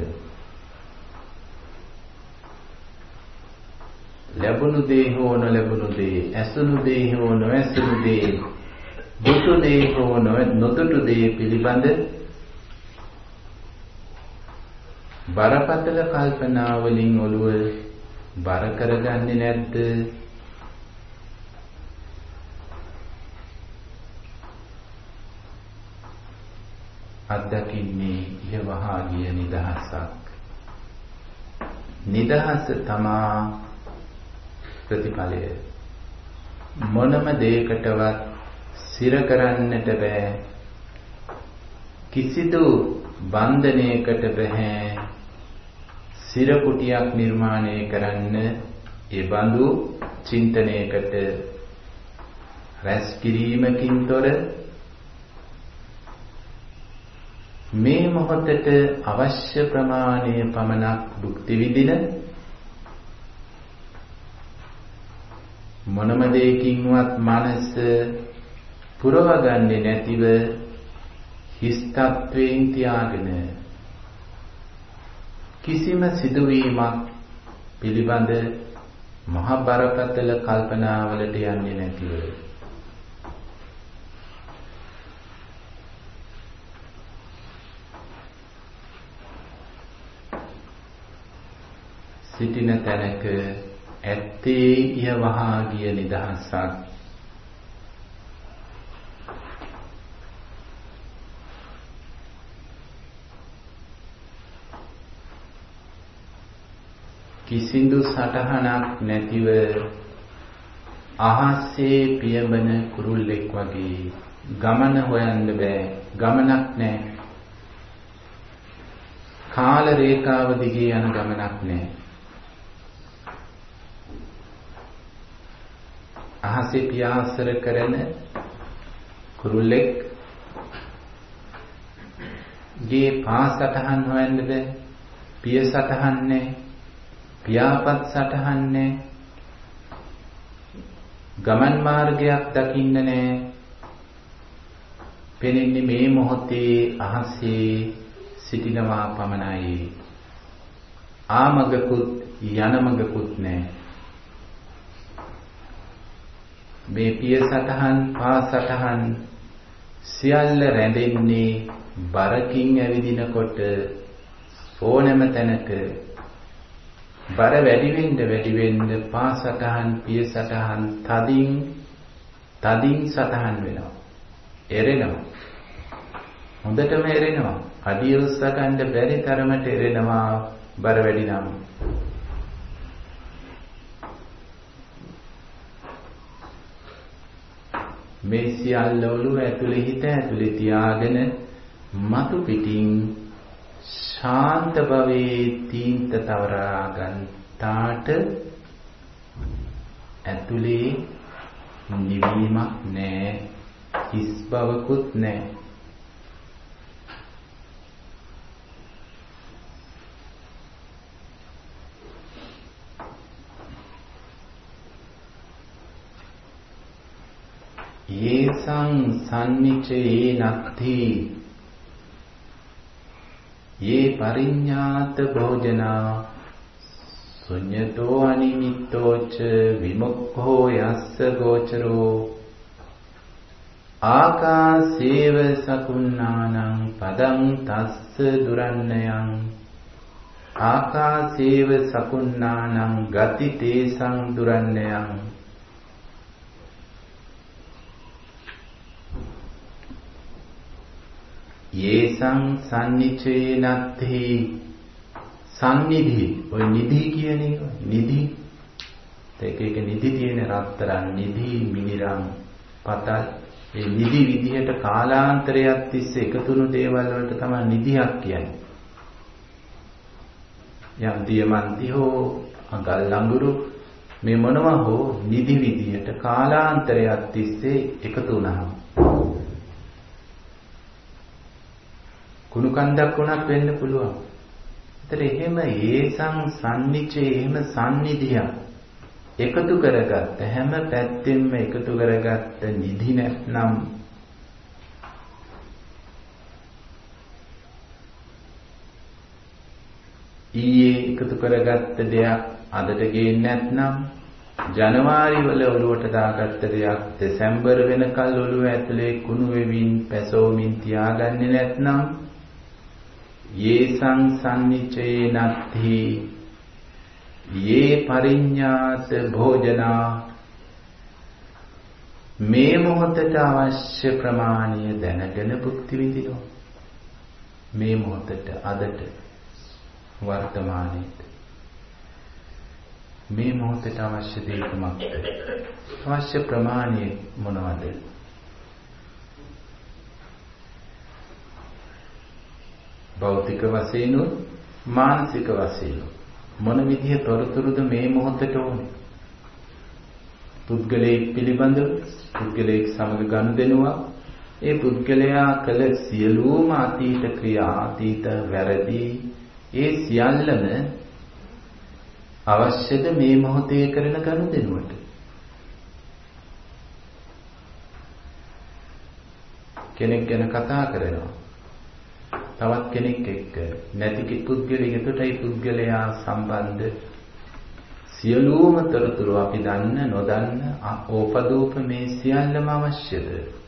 ලැබුණු දේ හෝ නොලැබුණු දේ, ඇසුණු දේ හෝ නොඇසුණු දේ, දුටු දේ හෝ නොදුටු දේ පිළිබඳ බරපතල කල්පනා වලින් ඔළුව බර කරගන්නේ නැද්ද? අත්දකින්නේ ඉහවහා ගිය නිදහසක්. නිදහස තමා ප්‍රතිඵලය. මොනම දෙයකටවත් සිර කරන්නට බෑ. කිසිදු බන්ධනයකට බෑ සිර කුටියක් නිර්මාණය කරන්න. ඒ බඳු චින්තනයකට රැස් කිරීමකින් තොර මේ මොහොතට අවශ්‍ය ප්‍රමාණය පමණක් භුක්ති විඳින, මොනම දෙයකින්වත් මනස පුරවගන්නේ නැතිව හිස් තත්වයෙන් තියාගෙන කිසිම සිදුවීමක් පිළිබඳ මහ බරපතල කල්පනාවලට යන්නේ නැතිව සිටින තැනක ඇත්තේ ඉහවහා ගිය නිදහසක්. කිසිදු සටහනක් නැතිව අහසේ පියඹන කුරුල්ලෙක් වගේ ගමන හොයන්න බෑ. ගමනක් නෑ. කාල රේඛාව දිගේ යන ගමනක් නෑ. අහසේ පියාසර කරන කුරුල්ලෙක් ගේ පාසටහන් හොයන්න බෑ. පිය සටහන් නෑ. පියාපත් සටහන් නෑ. ගමන් මාර්ගයක් දකින්න නෑ. පෙනෙන්නේ මේ මොහොතේ අහසේ සිටිනවා පමණයි. ආමගකුත් යනමගකුත් නෑ. මේ පිය සටහන් පා සටහන් සියල්ල රැඳෙන්නේ බරකින් ඇවිදිනකොට ඕනෑම තැනක බර වැඩි වෙන්න පා සටහන් පිය සටහන් තදින් සටහන් වෙනවා. එරෙනවා. හොඳටම එරෙනවා. අඩිය උස්සගන්න බැරි තරමට එරෙනවා බර වැඩි නම්. මේ සියල්ල ඔළුව ඇතුලේ හිත ඇතුලේ තියාගෙන මතු පිටින් ශාන්ත භවයේ තීන්ත තවරා ගන්නාට ඇතුලේ නිවීමක් නැහැ. හිස් බවකුත් නැහැ. යේසං සම්නිචේ නක්ති යේ පරිඤ්ඤාත භෝජනා ශුඤ්ඤතෝ අනිමිත්තෝච විමුක්ඛෝ යස්ස ගෝචරෝ ආකාසේව සකුණානං පදං තස්ස දුරන්නයං ආකාසේව සකුණානං ගති තේසං දුරන්නයං යේසං සම්නිචේනත්හි සම්නිධි ඔය නිධි කියන එක නිධි ඒක නිධි තියෙන රත්තරන් නිධි මිනිරම් පතල් ඒ නිධි විදිහට කාලාන්තරයක් තිස්සේ එකතුණු දේවල් වලට තමයි නිධියක් කියන්නේ. යම් දියමන්ති හෝ අඟල් ලඟුරු මේ මොනවා හෝ නිධි විදිහට කාලාන්තරයක් තිස්සේ එකතු වුණාම කුණු කන්දක් වුණත් වෙන්න පුළුවන්. ඒතර එහෙම ඒසං සම්නිචේ එහෙම සම්නිධියක් එකතු කරගත්ත හැම පැත්තෙන්ම එකතු කරගත්ත නිධි නැත්නම් ඊයේ එකතු කරගත්ත දෙයක් අදට ගේන්නේ නැත්නම් ජනවාරි වල ඔළුවට දාගත්ත දෙයක් දෙසැම්බර් වෙනකල් ඔළුව ඇතුලේ කුණු වෙමින් පැසෝමින් තියාගන්නේ නැත්නම් යේසං සම්නිචේ නත්හි යේ පරිඤ්ඤාත භෝජනා මේ මොහොතට අවශ්‍ය ප්‍රමාණය දැනගෙන භුක්ති විඳිනවා. මේ මොහොතට අදට වර්තමානයේට මේ මොහොතට අවශ්‍ය දේ කුමක්ද? අවශ්‍ය ප්‍රමාණය මොනවද? භෞතික වශයෙන් මානසික වශයෙන් මොන විදිහේ තොරතුරුද මේ මොහොතට ඕනේ? පුද්ගලයෙක් පිළිබඳව පුද්ගලයෙක් සමග ගනුදෙනුවක් ඒ පුද්ගලයා කළ සියලුම අතීත ක්‍රියා අතීත වැරදි ඒ සියල්ලම අවශ්‍යද මේ මොහොතේ කරන ගනුදෙනුවට? කෙනෙක් ගැන කතා කරනවා තවත් කෙනෙක් එක්ක නැති පුද්ගලයෙකුට ඒ පුද්ගලයා සම්බන්ධ සියලුම තොරතුරු අපි දන්න නොදන්න ඕපදූප මේ සියල්ලම අවශ්‍යද?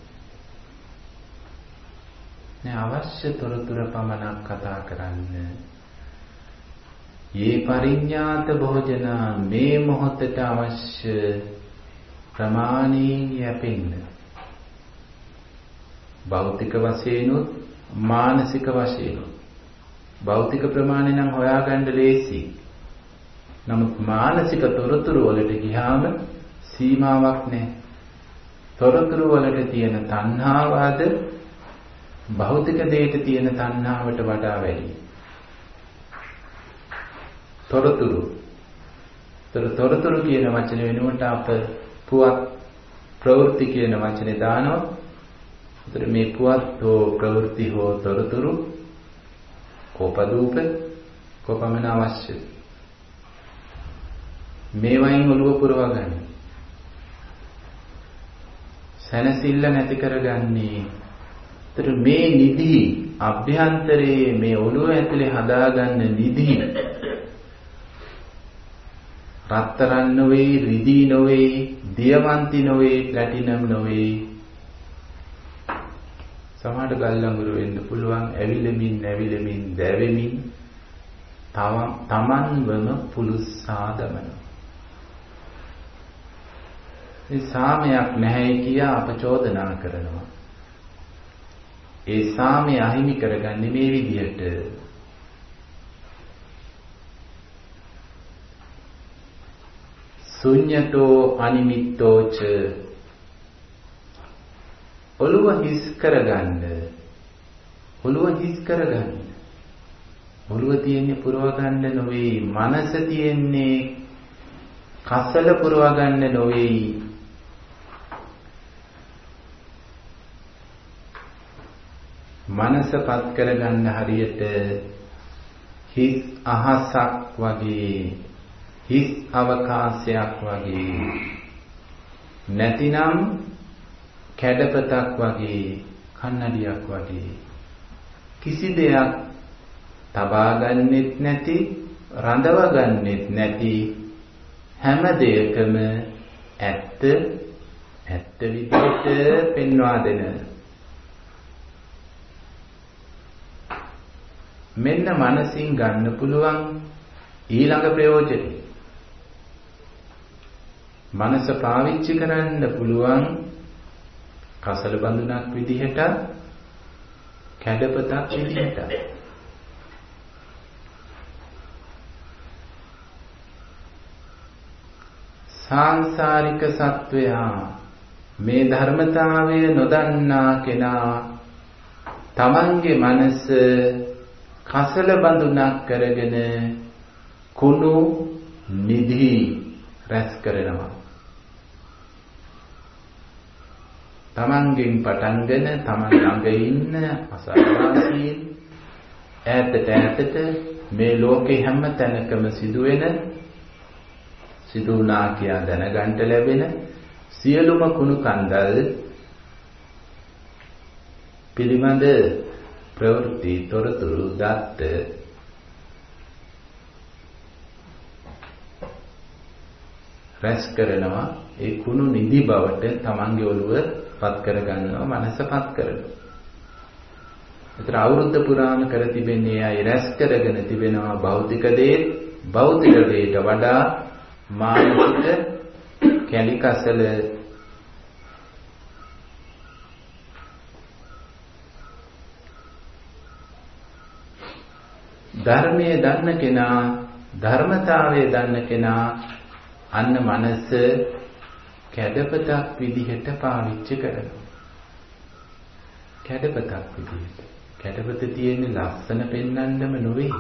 නේ අවශ්‍ය තොරතුරු පමණක් කතා කරන්න. යේ පරිඤ්ඤාත භෝජන මේ මොහොතට අවශ්‍ය ප්‍රමාණයෙන් යැපෙන්න. භෞතික වශයෙන් මානසික වශයෙන් භෞතික ප්‍රමාණය නම් හොයාගන්න ලේසි. නමුත් මානසික තොරතුරු වලට ගියාම සීමාවක් නැහැ. තොරතුරු වලට තියෙන තණ්හාවද භෞතික දෙයට තියෙන තණ්හාවට වඩා වැඩි. තොරතුරු කියන වචනේ වෙනුවට අප පුවත් ප්‍රවෘත්ති කියන වචනේ දානවා. ඒතර මේ පුවත් හෝ ප්‍රවෘත්ති හෝ තොරතුරු කෝපදූප කොපමණ අවශ්‍යද? මේ වයින් ඔළුව පුරවා ගන්න. සැනසෙල්ල නැති කරගන්නේ. ඒතර මේ නිදි අභ්‍යන්තරයේ මේ ඔළුව ඇතුලේ හදාගන්න නිදි රත්තරන් නොවේ, රිදී නොවේ, දියමන්ති නොවේ, ප්ලැටිනම් නොවේ. සමහරට ගල් ලඟුරු වෙන්න පුළුවන්. ඇවිලෙමින් දැවෙමින් තමන්වම පුලුස්සා දමන. ඒ සාමයක් නැහැ කියා අප චෝදනා කරනවා. ඒ සාමය අහිමි කරගන්නේ මේ විදිහට. ශුඤ්ඤතෝ අනිමිත්තෝච ඔළුව හිස් කරගන්න. ඔළුව තියෙන්නේ පුරව ගන්න නොවේ. මනස තියෙන්නේ කසල පුරව ගන්න නොවේ. මනසපත් කරගන්න හරියට හිස් අහසක් වගේ, හිස් අවකාශයක් වගේ, නැතිනම් කැඩපතක් වගේ, කන්නඩියක් වගේ. කිසි දෙයක් තබා ගන්නෙත් නැති, රඳව ගන්නෙත් නැති, හැම දෙයකම ඇත්ත විදිහට පෙන්වා දෙන මෙන්න මනසින් ගන්න පුළුවන් ඊළඟ ප්‍රයෝජනෙ. මනස පාවිච්චි කරන්න පුළුවන් කසල බඳුනක් විදිහට, කැඩපතක් විදිහට. සාංසාරික සත්වයා මේ ධර්මතාවය නොදන්නා කෙනා තමන්ගේ මනස කසල බඳුනක් කරගෙන කුණු නිදි රැස් කරනවා. තමන්ගෙන් පටන්ගෙන තමන් ළඟ ඉන්න අසල්වාසීන් ඈතට මේ ලෝකේ හැම තැනකම සිදුවුණා කියා දැනගන්න ලැබෙන සියලුම කුණු කන්දල් පිළිබඳ ප්‍රවෘත්ති තොරතුරු දත්ත රැස් කරනවා. ඒ කුණු නිදි බවට තමන්ගේ ඔළුව පත් කරගන්නවා, මනස පත් කරනවා. ඒතර අවුරුද්ද පුරාම කර තිබෙන්නේ අය රැස් කරගෙන තිබෙනවා භෞතික දේට වඩා මානසික කැලිකසල ධර්මයේ දන්න කෙනා, ධර්මතාවයේ දන්න කෙනා අන්න මනස කැඩපතක් විදිහට පාවිච්චි කරනවා. කැඩපතක් විදිහට. කැඩපත තියෙන්නේ ලස්සන පෙන්වන්නම නෙවෙයි.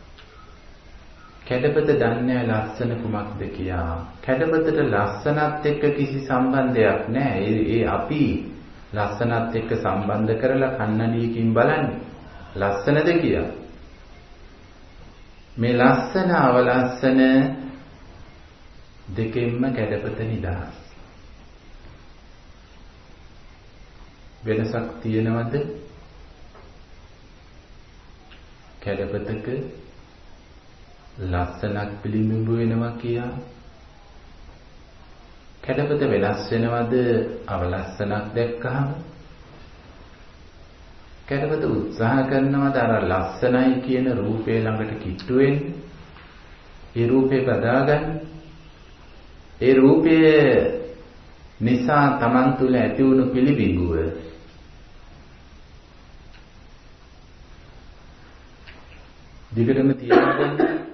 කැඩපත දන්නේ ලස්සන කුමක්ද කියා. කැඩපතට ලස්සනත් එක්ක කිසි සම්බන්ධයක් නැහැ. ඒ අපි ලස්සනත් එක්ක සම්බන්ධ කරලා කන්නඩියකින් බලන්නේ. ලස්සනද කියා. මේ ලස්සන අවලස්සන දෙකෙන්ම කැඩපත නිදහස්. වෙනසක් තියෙනවද? කැඩපතක ලස්සනක් පිළිඹු වෙනවා කියා. කැඩපත වෙනස් වෙනවද අවලස්සනක් දැක්කහම? කැඩපත උත්සාහ කරනවද අර ලස්සනයි කියන රූපේ ළඟට කිට්ටු වෙන්න? ඒ රූපේ බදාගන්න. ඒ රූපය නිසා Taman තුල ඇති වුණු පිළිබිඹුව දිගටම තියාගන්න.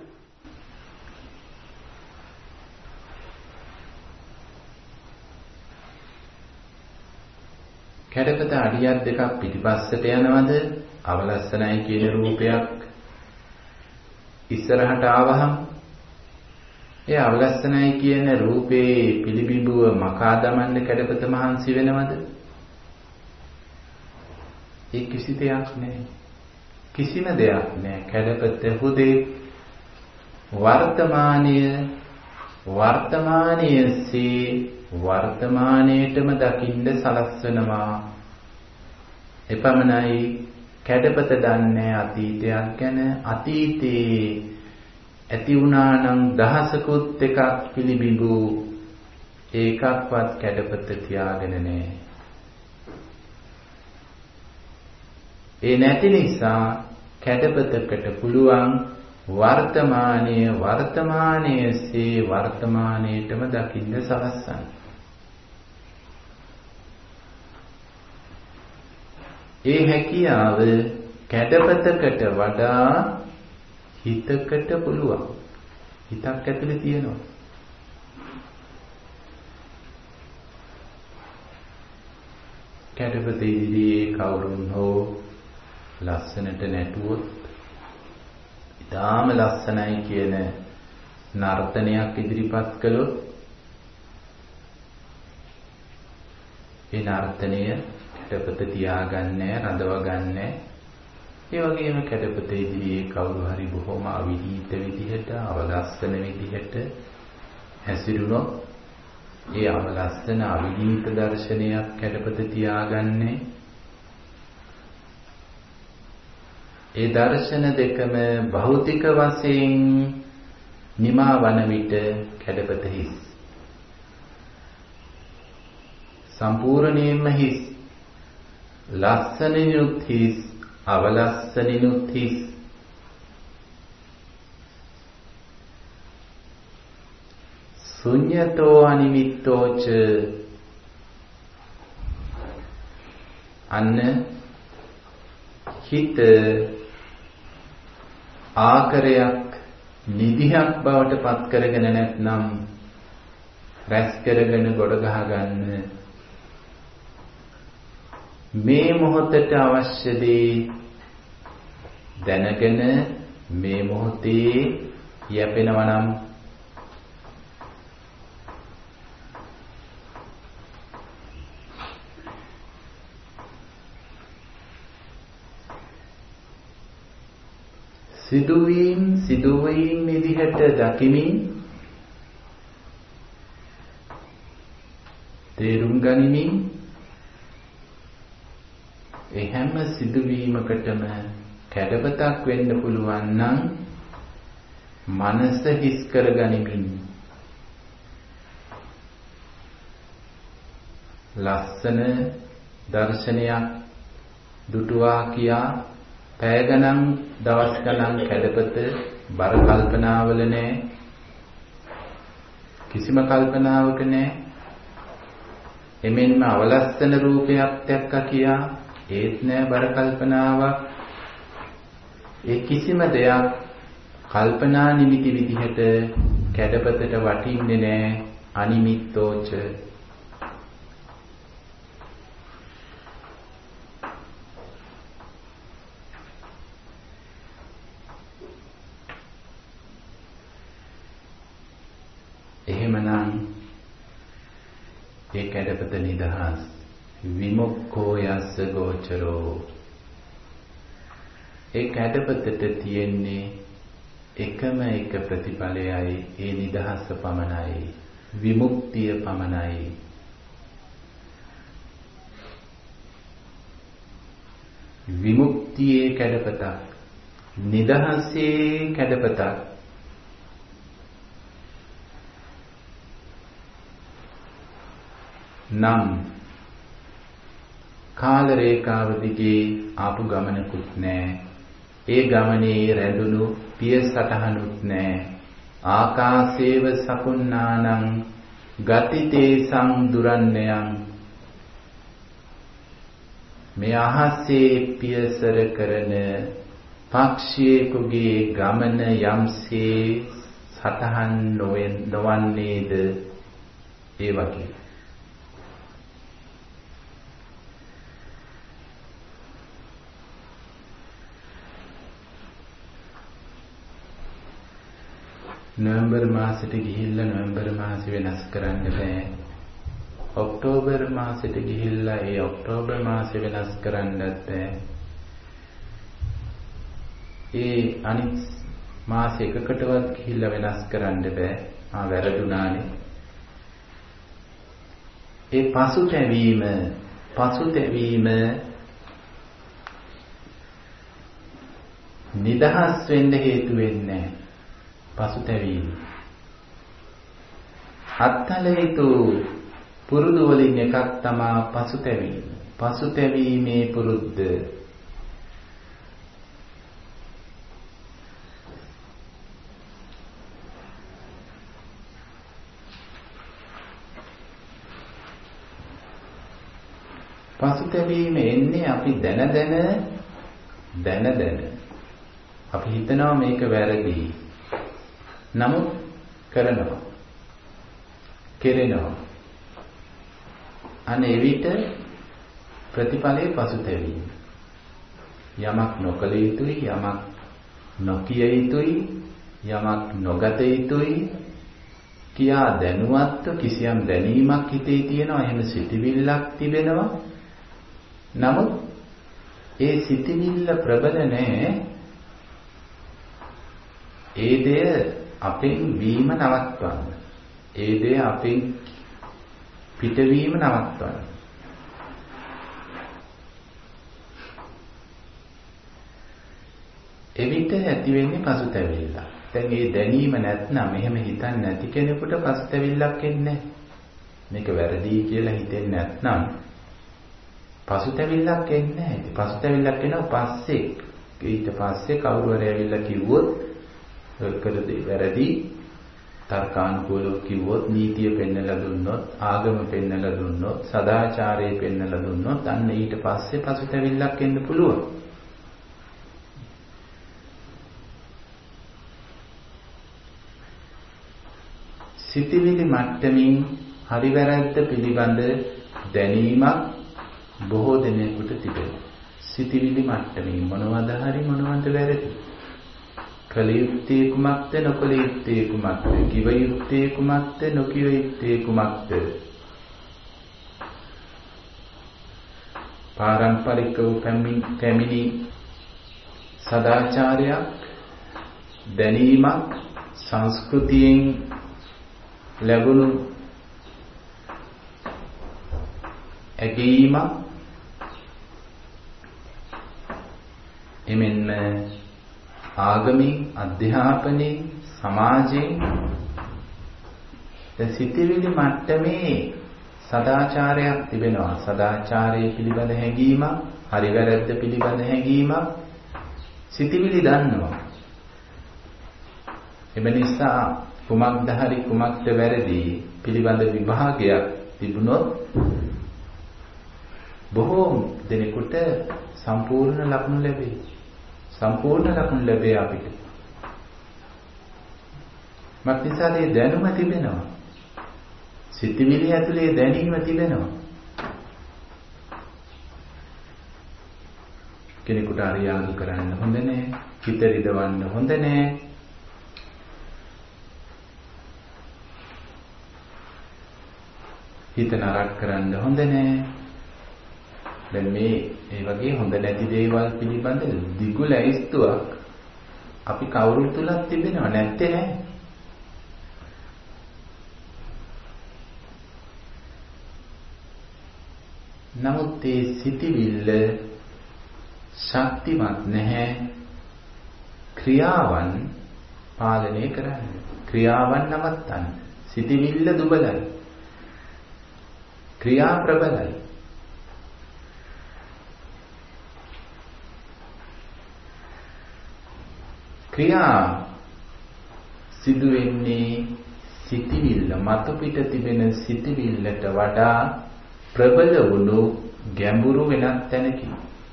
කැඩපත අඩියක් දෙකක් පිටිපස්සට යනවද? අවලස්සනයි කියන රූපයක් ඉස්සරහට ආවහම ඒ අවලස්සනයි කියන රූපේ පිළිබිඹුව මකා දමන්න කැඩපත මහන්සි වෙනවද? ඒ කිසි දෙයක් නැහැ. කිසිම දෙයක් නැහැ. කැඩපත හුදේ වර්තමානයේදී වර්තමානයේටම දකින්න සලස්වනවා. එපමණයි. කැඩපත දන්නේ අතීතයක් ගැන. අතීතේ ඇති වුණා නම් දහසකුත් එකක් පිළිබිඹු ඒකක්වත් කැඩපත තියාගෙන නැහැ. ඒ නැති නිසා කැඩපතකට පුළුවන් වර්තමානයේදී වර්තමානයේටම දකින්න සලස්සන්න. ඒ හැකියාව කැඩපතකට වඩා හිතකට පුළුවන්. හිතක් ඇතුලේ තියෙනවා. කැඩපත ඉදිරියේ කවුරුන් හෝ ලස්සනට නැටුවොත්, ඊටාම ලස්සනයි කියන නර්තනයක් ඉදිරිපත් කළොත්, ඒ නර්තනය කැඩපත තියාගන්නේ, රඳවගන්නේ. ඒ වගේම කැඩපත ඉදිරියේ කවුරු හරි බොහොම අවිහිිත විදිහට, අවලස්සන විදිහට හැසිරුණොත්, ඒ අවලස්සන අවිහිිත දර්ශනයක් කැඩපත තියාගන්නේ. ඒ දර්ශන දෙකම භෞතික වශයෙන් නිමා වන විට කැඩපත හිස්. සම්පූර්ණයෙන්ම හිස්. ලස්සනිනුත් හිස්, අවලස්සනිනුත් හිස්. ශුඤ්ඤතෝ අනිමිත්තෝච අන්න හිත ආකරයක් නිදිහක් බවට පත් කරගෙන නැත්නම් රැස් කරගෙන ගොඩ ගහ ගන්න මේ මොහොතට අවශ්‍ය දේ දැනගෙන මේ මොහොතේ යැපෙනවා නම් සිදුවීම් විදිහට දකිමින් තේරුම් ගනිමින් ඒ හැම සිදුවීමකටම කැඩපතක් වෙන්න පුළුවන් නම් මනස හිස් කර ගනිමින් ලස්සන දර්ශනයක් දුටුවා කියා පැය ගණන් දවස් ගණන් කැඩපත බර කල්පනාවල නැහැ කිසිම කල්පනාවක නැහැ එමෙන්ම අවලස්සන රූපයක් දැක්කා කියා ඒත් නැහැ බර කල්පනාවක් ඒ කිසිම දෙයක් කල්පනා නිමිති විදිහට කැඩපතට වටින්නේ නැහැ අනිමිත්තෝච එහෙමනම් ඒ කැඩපත නිදහස් විමුක්ඛෝ යස්ස ගෝචරෝ ඒ කැඩපතට තියෙන්නේ එකම එක ප්‍රතිඵලයයි ඒ නිදහස පමණයි විමුක්තිය පමණයි විමුක්තියේ කැඩපතක් නිදහසේ කැඩපතක් නම් කාල රේඛාව දිගේ ආපු ගමනකුත් නැහැ. ඒ ගමනේ රැඳුණු පිය සටහනුත් නැහැ. ආකාශේව සකුණානං ගතිතේ සංදුරන්නයන් මේ අහසේ පියසර කරන පක්ෂියෙකුගේ ගමන යම්සේ සටහන් නොවන්නේද ඒ වගේ නොවැම්බර් මාසෙට ගිහිල්ලා නොවැම්බර් මාසෙ වෙනස් කරන්න බෑ. ඔක්තෝබර් මාසෙට ගිහිල්ලා ඒ ඔක්තෝබර් මාසෙ වෙනස් කරන්නත් බෑ. ඒ අනිත් මාස එකකටවත් ගිහිල්ලා වෙනස් කරන්න බෑ. වැරදුනානේ. ඒ පසුතැවීම නිදහස් වෙන්න හේතු වෙන්නේ නැහැ. පසුතැවීම අත්හල යුතු පුරුදු වලින් එකක් තමා පසුතැවීම. පසුතැවීමේ පුරුද්ද පසුතැවීම එන්නේ අපි දැන අපි හිතනවා මේක වැරදි. නමුත් කෙරෙනවා. අනේ විට ප්‍රතිඵලයේ පසුතැවීම. යමක් නොකළ යුතුයි, යමක් නොකිය යුතුයි, යමක් නොගත යුතුයි කියා දැනුවත්ව කිසියම් දැනීමක් හිතේ තියෙනවා. එහෙම සිතිවිල්ලක් තිබෙනවා. නමුත් ඒ සිතිවිල්ල ප්‍රබල නැහැ. ඒ දෙය අපෙන් වීම නවත්වන්න. ඒ දෙය අපෙන් පිටවීම නවත්වන්න. එවිට ඇති වෙන්නේ පසුතැවිල්ල. දැන් මේ දැනීම නැත්නම් එහෙම හිතන්නේ නැති කෙනෙකුට පසුතැවිල්ලක් එන්නේ නැහැ. මේක වැරදි කියලා හිතෙන්නේ නැත්නම් පසුතැවිල්ලක් එන්නේ නැහැ. ඉතින් පසුතැවිල්ලක් එනවා පස්සේ. ඊට පස්සේ කවුරු හරි ඇවිල්ලා කිව්වොත් කරදේ වැරදි තර්කානුකූලව කිව්වොත් නීතිය පෙන්වලා දුන්නොත් ආගම පෙන්වලා දුන්නොත් සදාචාරය පෙන්වලා දුන්නොත් අන්න ඊට පස්සේ පසුතැවිල්ලක් එන්න පුළුවන්. සිතිවිලි මට්ටමින් හරි වැරද්ද පිළිබඳ දැනීමක් බොහෝ දෙනෙකුට තිබෙනවා. සිතිවිලි මට්ටමින් මොනවද හරි මොනවද වැරදි? කළ යුත්තේ කුමක්ද නොකළ යුත්තේ කුමක්ද? කිව යුත්තේ කුමක්ද නොකිය යුත්තේ කුමක්ද? පාරම්පරිකව පැමිණි සදාචාරයක් දැනීමක් සංස්කෘතියෙන් ලැබුණු ඇගීමක් එමෙන්න ආගමික අධ්‍යාපනයේ සමාජයෙන් සිතිවිලි මට්ටමේ සදාචාරයක් තිබෙනවා. සදාචාරයේ පිළිබඳ හැඟීමක්, හරි වැරද්ද පිළිබඳ හැඟීමක් සිතිවිලි දන්නවා. එබැ නිසා කුමක්ද හරි කුමක්ද වැරදි පිළිබඳ විභාගයක් තිබුණොත් බොහෝ දෙනෙකුට සම්පූර්ණ ලකුණු ලැබේ. සම්පූර්ණ ලකුණු ලැබේ අපිට. මක්නිසාදී දැනුම තිබෙනවා. සිතිවිලි ඇතුලේ දැනීම තිබෙනවා. කෙනෙකුට අරියාදු කරන්න හොඳ නෑ. හිත රිදවන්න හොඳ නෑ. හිත නරක කරන්න හොඳ නෑ. දැන් මේ වගේ හොඳ නැති දේවල් පිළිබඳ දිගු ලැයිස්තුවක් අපි කවුරු තුලත් තිබෙනව නැත්තේ නෑ. නමුත් ඒ සිටිවිල්ල ශක්තිමත් නැහැ. ක්‍රියාවන් පාලනය කරන්න. ක්‍රියාවන් නවත්තන්න. සිටිවිල්ල දුබලයි. ක්‍රියා ප්‍රබලයි. ක්‍රියා සිදු වෙන්නේ සිටිවිල්ල මත පිට තිබෙන සිටිවිල්ලට වඩා ප්‍රබල වුණු ගැඹුරු වෙනත් තැනකින්.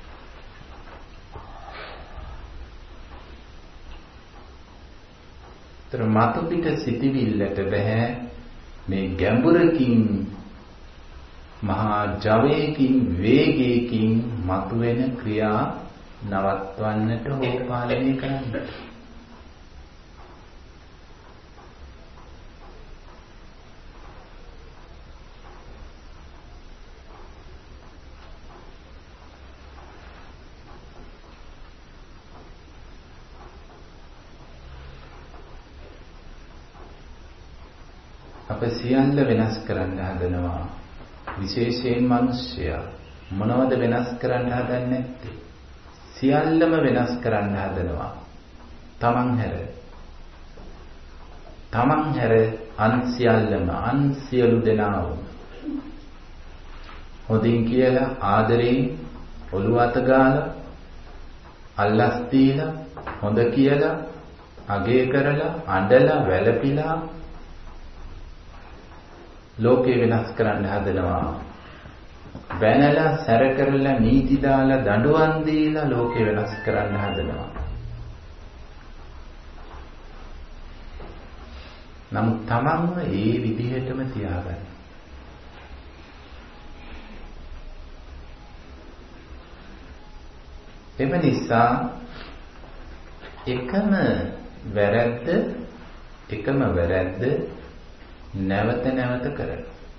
තර මත පිට සිටිවිල්ලට බෑ මේ ගැඹුරකින් මහා ජවයකින් වේගයකින් මතුවෙන ක්‍රියා නවත්වන්නට හෝ පාලනය කරන්නට. අප සියල්ල වෙනස් කරන්න හදනවා. විශේෂයෙන් මිනිස්සයා මොනවද වෙනස් කරන්න හදන්නේ නැත්තේ? සියල්ලම වෙනස් කරන්න හදනවා. තමන් හැර අන් සියල්ලම අන් සියලු දෙනාම හොඳින් කියලා ආදරයෙන් ඔළුව අත ගාලා අල්ලස් දීලා හොඳ කියලා අගය කරලා අඬලා වැළපිලා ලෝකේ වෙනස් කරන්න හදනවා. බැනලා සැර කරලා නීති දාලා දඬුවම් දීලා ලෝකේ වෙනස් කරන්න හදනවා. නමුත් තමන්ව ඒ විදිහටම තියාගන්න. එම නිසා එකම වැරද්ද නැවත නැවත කරන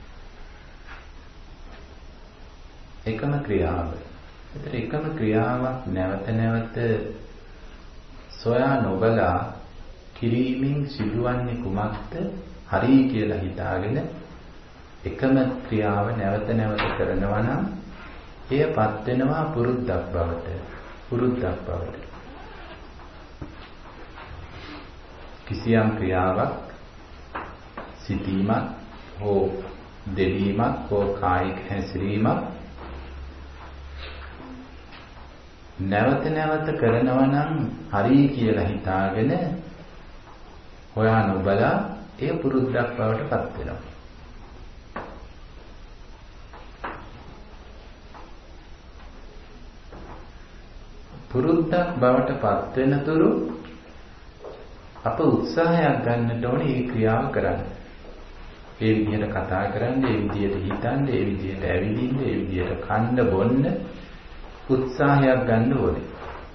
එකම ක්‍රියාව. ඒතර එකම ක්‍රියාවක් නැවත නැවත සොයා නොබලා කිරීමෙන් සිදුවන්නේ කුමක්ද? හරි කියලා හිතාගෙන එකම ක්‍රියාව නැවත නැවත කරනවා නම් එයපත් වෙනවා පුරුද්දක් බවට. කිසියම් ක්‍රියාවක් සිතීමක් හෝ දෙවීමක් හෝ කායික හැසිරීමක් නැවත නැවත කරනවා නම් හරි කියලා හිතාගෙන හොයා නොබලා ඒ පුරුද්දක් බවට පත් වෙනවා. පුරුද්දක් බවට පත් වෙන තුරු අප උත්සාහයක් ගන්නට ඕනේ මේ ක්‍රියාව කරන්න. ඒ විදිහට කතා කරන්න, ඒ විදිහට හිතන්න, ඒ විදිහට ඇවිදින්න, ඒ විදිහට කන්න බොන්න උත්සාහයක් ගන්න ඕනේ.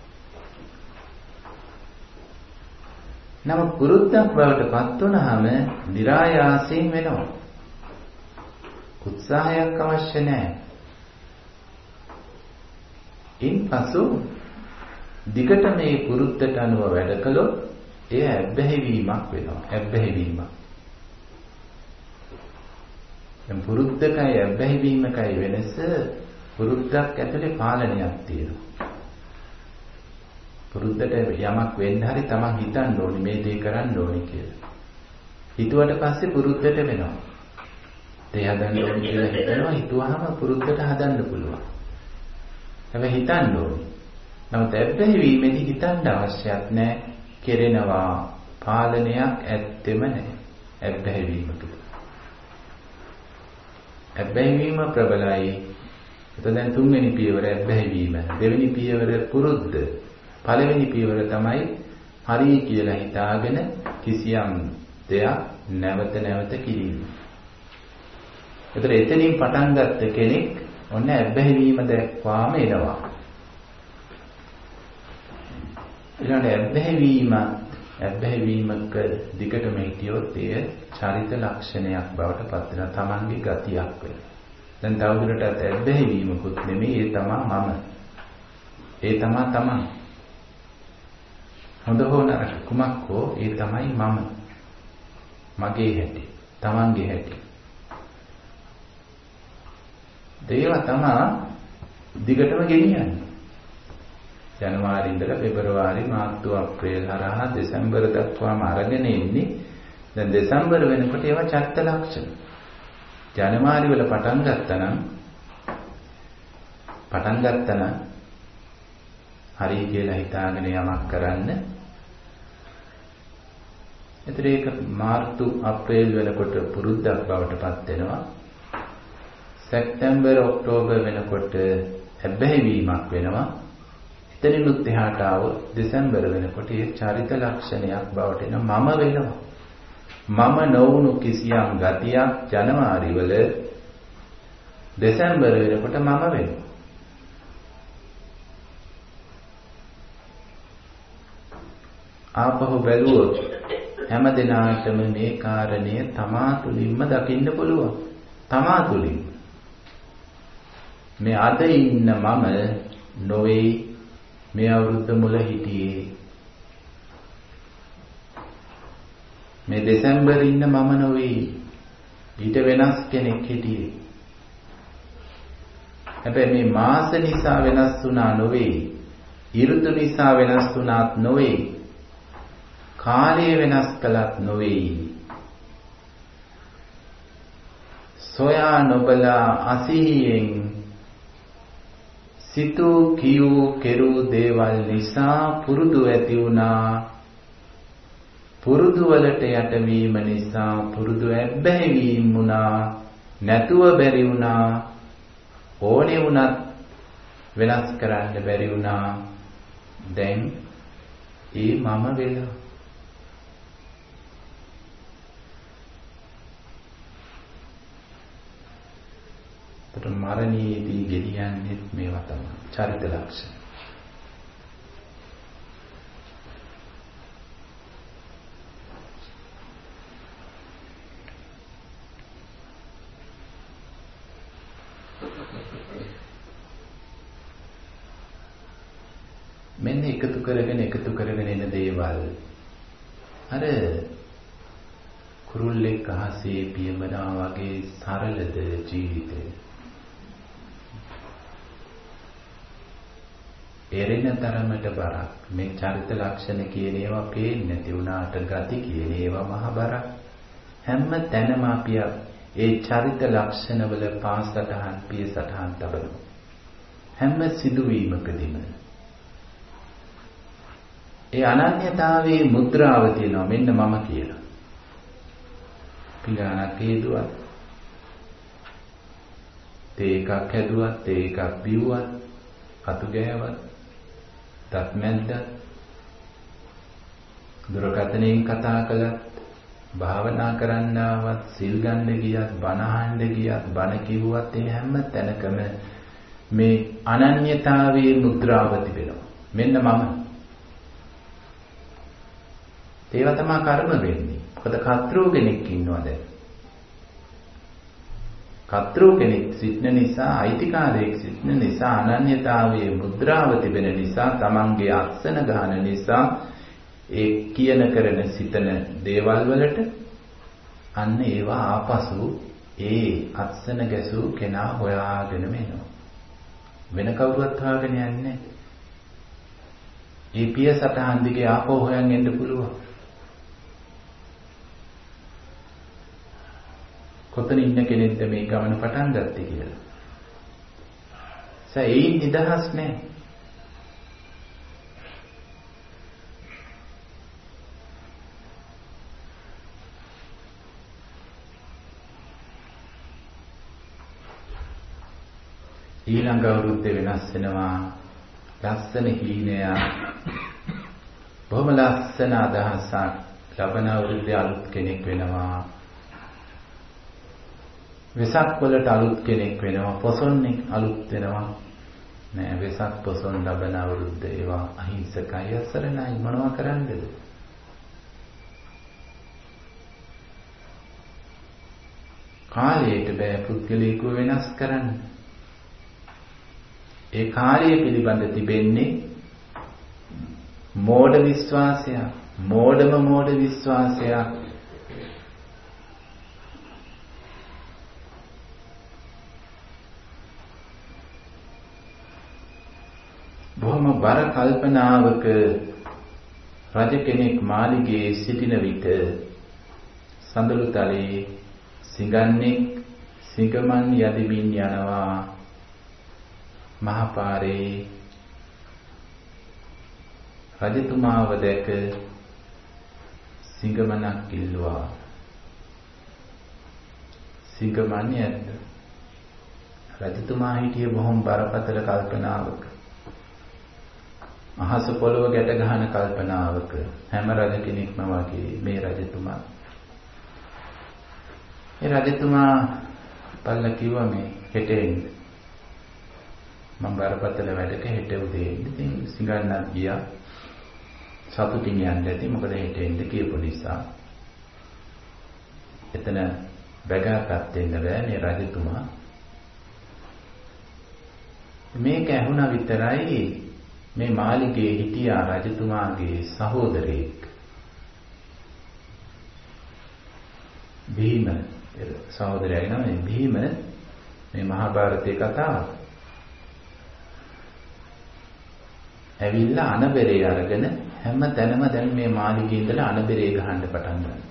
නමුත් පුරුද්දක් බවට පත් වුණාම નિરાයාසයෙන් වෙනවා. උත්සාහයක් අවශ්‍ය නැහැ. ඉන්පසු දිගට මේ පුරුද්දට අනුව වැඩ කළොත් එය ඇබ්බැහි වීමක් වෙනවා. ඇබ්බැහි වීමක්. දැන් පුරුද්දකයි ඇබ්බැහි වීමකයි වෙනස. පුරුද්දක් ඇතුලේ පාලනයක් තියෙනවා. පුරුද්දට යමක් වෙන්න හරි තමන් හිතන්න ඕනේ මේ දේ කරන්න ඕනේ කියලා. හිතුවට පස්සේ පුරුද්දට වෙනවා. ඒ හදන්න ඕනේ කියලා හිතනවා. හිතුවාම පුරුද්දට හදන්න පුළුවන්. හැබැයි හිතන්න ඕනේ. නමුත් ඇබ්බැහි වීමේදී හිතන්න අවශ්‍යයක් නැහැ. කෙරෙනවා පාලනයක් ඇත්තෙම නැහැ. ඇබ්බැහි වීමකට. ඇබ්බැහි වීම ප්‍රබලයි. එතකොට දැන් තුන්වෙනි පියවර ඇබ්බැහි වීම. දෙවෙනි පියවර පුරුද්ද. පළවෙනි පියවර තමයි හරි කියලා හිතාගෙන කිසියම් දෙයක් නැවත නැවත කිරීම. ඒතර එතනින් පටන් ගත්ත කෙනෙක් ඔන්න ඇබ්බැහි වීම දක්වාම එනවා. ඊළඟට ඇබ්බැහි වීමක දිගටම හිටියොත් එය චරිත ලක්ෂණයක් බවට පත් වෙනවා. තමන්ගේ ගතියක් වෙනවා. දැන් තවදුරටත් ඇබ්බැහි වීමකුත් නෙමෙයි, ඒ තමයි මම. ඒ තමයි තමන්. හොඳ හෝ නරක කුමක් හෝ ඒ තමයි මම. මගේ හැටි, තමන්ගේ හැටි. දේව තමයි දිගටම ගෙනියන්නේ. ජනවාරි ඉඳලා පෙබරවාරි මාර්තු අප්‍රේල් හරහා දෙසැම්බර් දක්වාම අරගෙන ඉන්නේ. දැන් දෙසැම්බර් වෙනකොට ඒවා චත්ත ලක්ෂණ. ජනවාරි වල පටන් ගත්තා නම් හරි කියලා හිතාගෙන යමක් කරන්න. එතකොට ඒක මාර්තු අප්‍රේල් වෙනකොට පුරුද්දක් බවට පත් වෙනවා. සැප්තැම්බර් ඔක්තෝබර් වෙනකොට ඇබ්බැහි වීමක් වෙනවා. එතනිනුත් එහාට ආව දෙසැම්බර් වෙනකොට ඒ චරිත ලක්ෂණයක් බවට එන මම වෙනවා. මම නොවුණු කිසියම් ගතියක් ජනවාරි වල දෙසැම්බර් වෙනකොට මම වෙනවා. ආපහු බැලුවොත් හැම දිනාටම මේ කාරණය තමා තුලින්ම දකින්න පුළුවන්. තමා තුලින්. මේ අද ඉන්න මම නොවේ මේ අවුරුද්ද මුල හිටියේ. මේ දෙසැම්බර් ඉන්න මම නොවේ. ඊට වෙනස් කෙනෙක් හිටියේ. හැබැයි මේ මාස නිසා වෙනස් වුණා නොවේ. ඍතු නිසා වෙනස් වුණාත් නොවේ. කාලය වෙනස් කළත් නොවේ. සොයා නොබලා අසිහියෙන් සිතූ කියූ කෙරූ දේවල් නිසා පුරුදු ඇති වුණා. පුරුදු වලට යටවීම නිසා පුරුදු ඇබ්බැහි වීම වුණා. නැතුව බැරි වුණා. ඕනේ වුණත් වෙනස් කරන්න බැරි වුණා. දැන් ඒ මම වෙලා. මරණයේදී ගෙනියන්නේ මේවා තමයි චරිත ලක්ෂණ. මෙන්න එකතු කරගෙන එන දේවල් අර කුරුල්ලෙක් අහසේ පියමනා වගේ සරලද ජීවිතේ. එරෙන තරමට බරක්. මේ චරිත ලක්ෂණ කියන ඒවා පේන්නේ නැති වුණාට ගති කියන ඒවා මහ බරක්. හැම තැනම අපි ඒ චරිත ලක්ෂණ වල පාසටහන් පියසටහන් තබනවා. හැම සිදුවීමකදීම ඒ අනන්‍යතාවයේ මුද්‍රාව තියෙනවා. මෙන්න මම කියලා. පිඟානක් හේදුවත්, තේ එකක් හැදුවත්, තේ එකක් බිව්වත්, අතු ගෑවත්, දත් මැද්දත්, දුරකථනයෙන් කතා කළත්, භාවනා කරන්න ආවත්, සිල් ගන්න ගියත්, බණ අහන්න ගියත්, බණ කිව්වත් ඒ හැම තැනකම මේ අනන්‍යතාවයේ මුද්‍රාව තිබෙනවා. මෙන්න මම. ඒවා තමයි කර්ම වෙන්නේ. මොකද කර්තෘ කෙනෙක් ඉන්නවා දැන්. කර්තෘ කෙනෙක් සිටින නිසා, අයිතිකාරයෙක් සිටින නිසා, අනන්‍යතාවයේ මුද්‍රාව තිබෙන නිසා, තමන්ගේ අත්සන ගහන නිසා, ඒ කියන කරන සිතන දේවල් වලට අන්න ඒවා ආපසු ඒ අත්සන ගැසූ කෙනා හොයාගෙන එනවා. වෙන කවුරුත් හොයාගෙන යන්නේ. ඒ පිය සටහන් දිගේ ආපහු හොයන් එන්න පුළුවන්. කොතන ඉන්න කෙනෙක්ද මේ ගමන පටන් ගත්තේ කියලා. ඒ නිදහස් නැහැ. ඊළඟ අවුරුද්දේ වෙනස් වෙනවා. ලස්සන හීනයා බොහොම ලස්සන අදහසක් ලබන අවුරුද්දේ අලුත් කෙනෙක් වෙනවා. වෙසක් වලට අලුත් කෙනෙක් වෙනවා. පොසොන්නේ අලුත් වෙනවා. නෑ වෙසක් පොසොන් ලබන අවුරුද්ද ඒවා අහිංසකයි අසරණයි මොනවා කරන්නද? කාලයට බෑ පුද්ගලිකව වෙනස් කරන්න. ඒ කාලය පිළිබඳ තිබෙන්නේ මෝඩ විශ්වාසයක්. මෝඩ විශ්වාසයක්. බොහොම බර කල්පනාවක රජ කෙනෙක් මාලිගයේ සිටින විට සඳලු තලයේ සිඟන්නෙක් සිඟමන් යදිමින් යනවා. මහපාරේ රජතුමාව දැක සිඟමනක් ඉල්ලුවා. සිඟමන් යද්ද රජතුමා හිටියේ බොහොම බරපතල කල්පනාවක. අහස පොළව ගැට ගන්න කල්පනාවක. හැම රජ කෙනෙක්ම වගේ මේ රජතුමා. ඒ රජතුමා පල්ල කිව්වා මේ හෙට එන්න. මම බරපතල වැඩක හෙට උදේ එන්න. ඉතින් සිඟන්නක් ගියා. සතුටින් යන්න ඇති. මොකද හෙට එන්න කියපු නිසා. එතන බැගාපත් වෙන්න බෑ මේ රජතුමා. මේක ඇහුණා විතරයි මේ මාලිගයේ හිටියා රජතුමාගේ සහෝදරයෙක්. භීම සහෝදරයා නම භීම මේ මහාභාරතයේ කතාව. ඇවිල්ලා අනබෙරේ අරගෙන හැම තැනම දැන් මේ මාලිගයේ ඉඳලා අනබෙරේ ගහන්න පටන් ගන්නවා.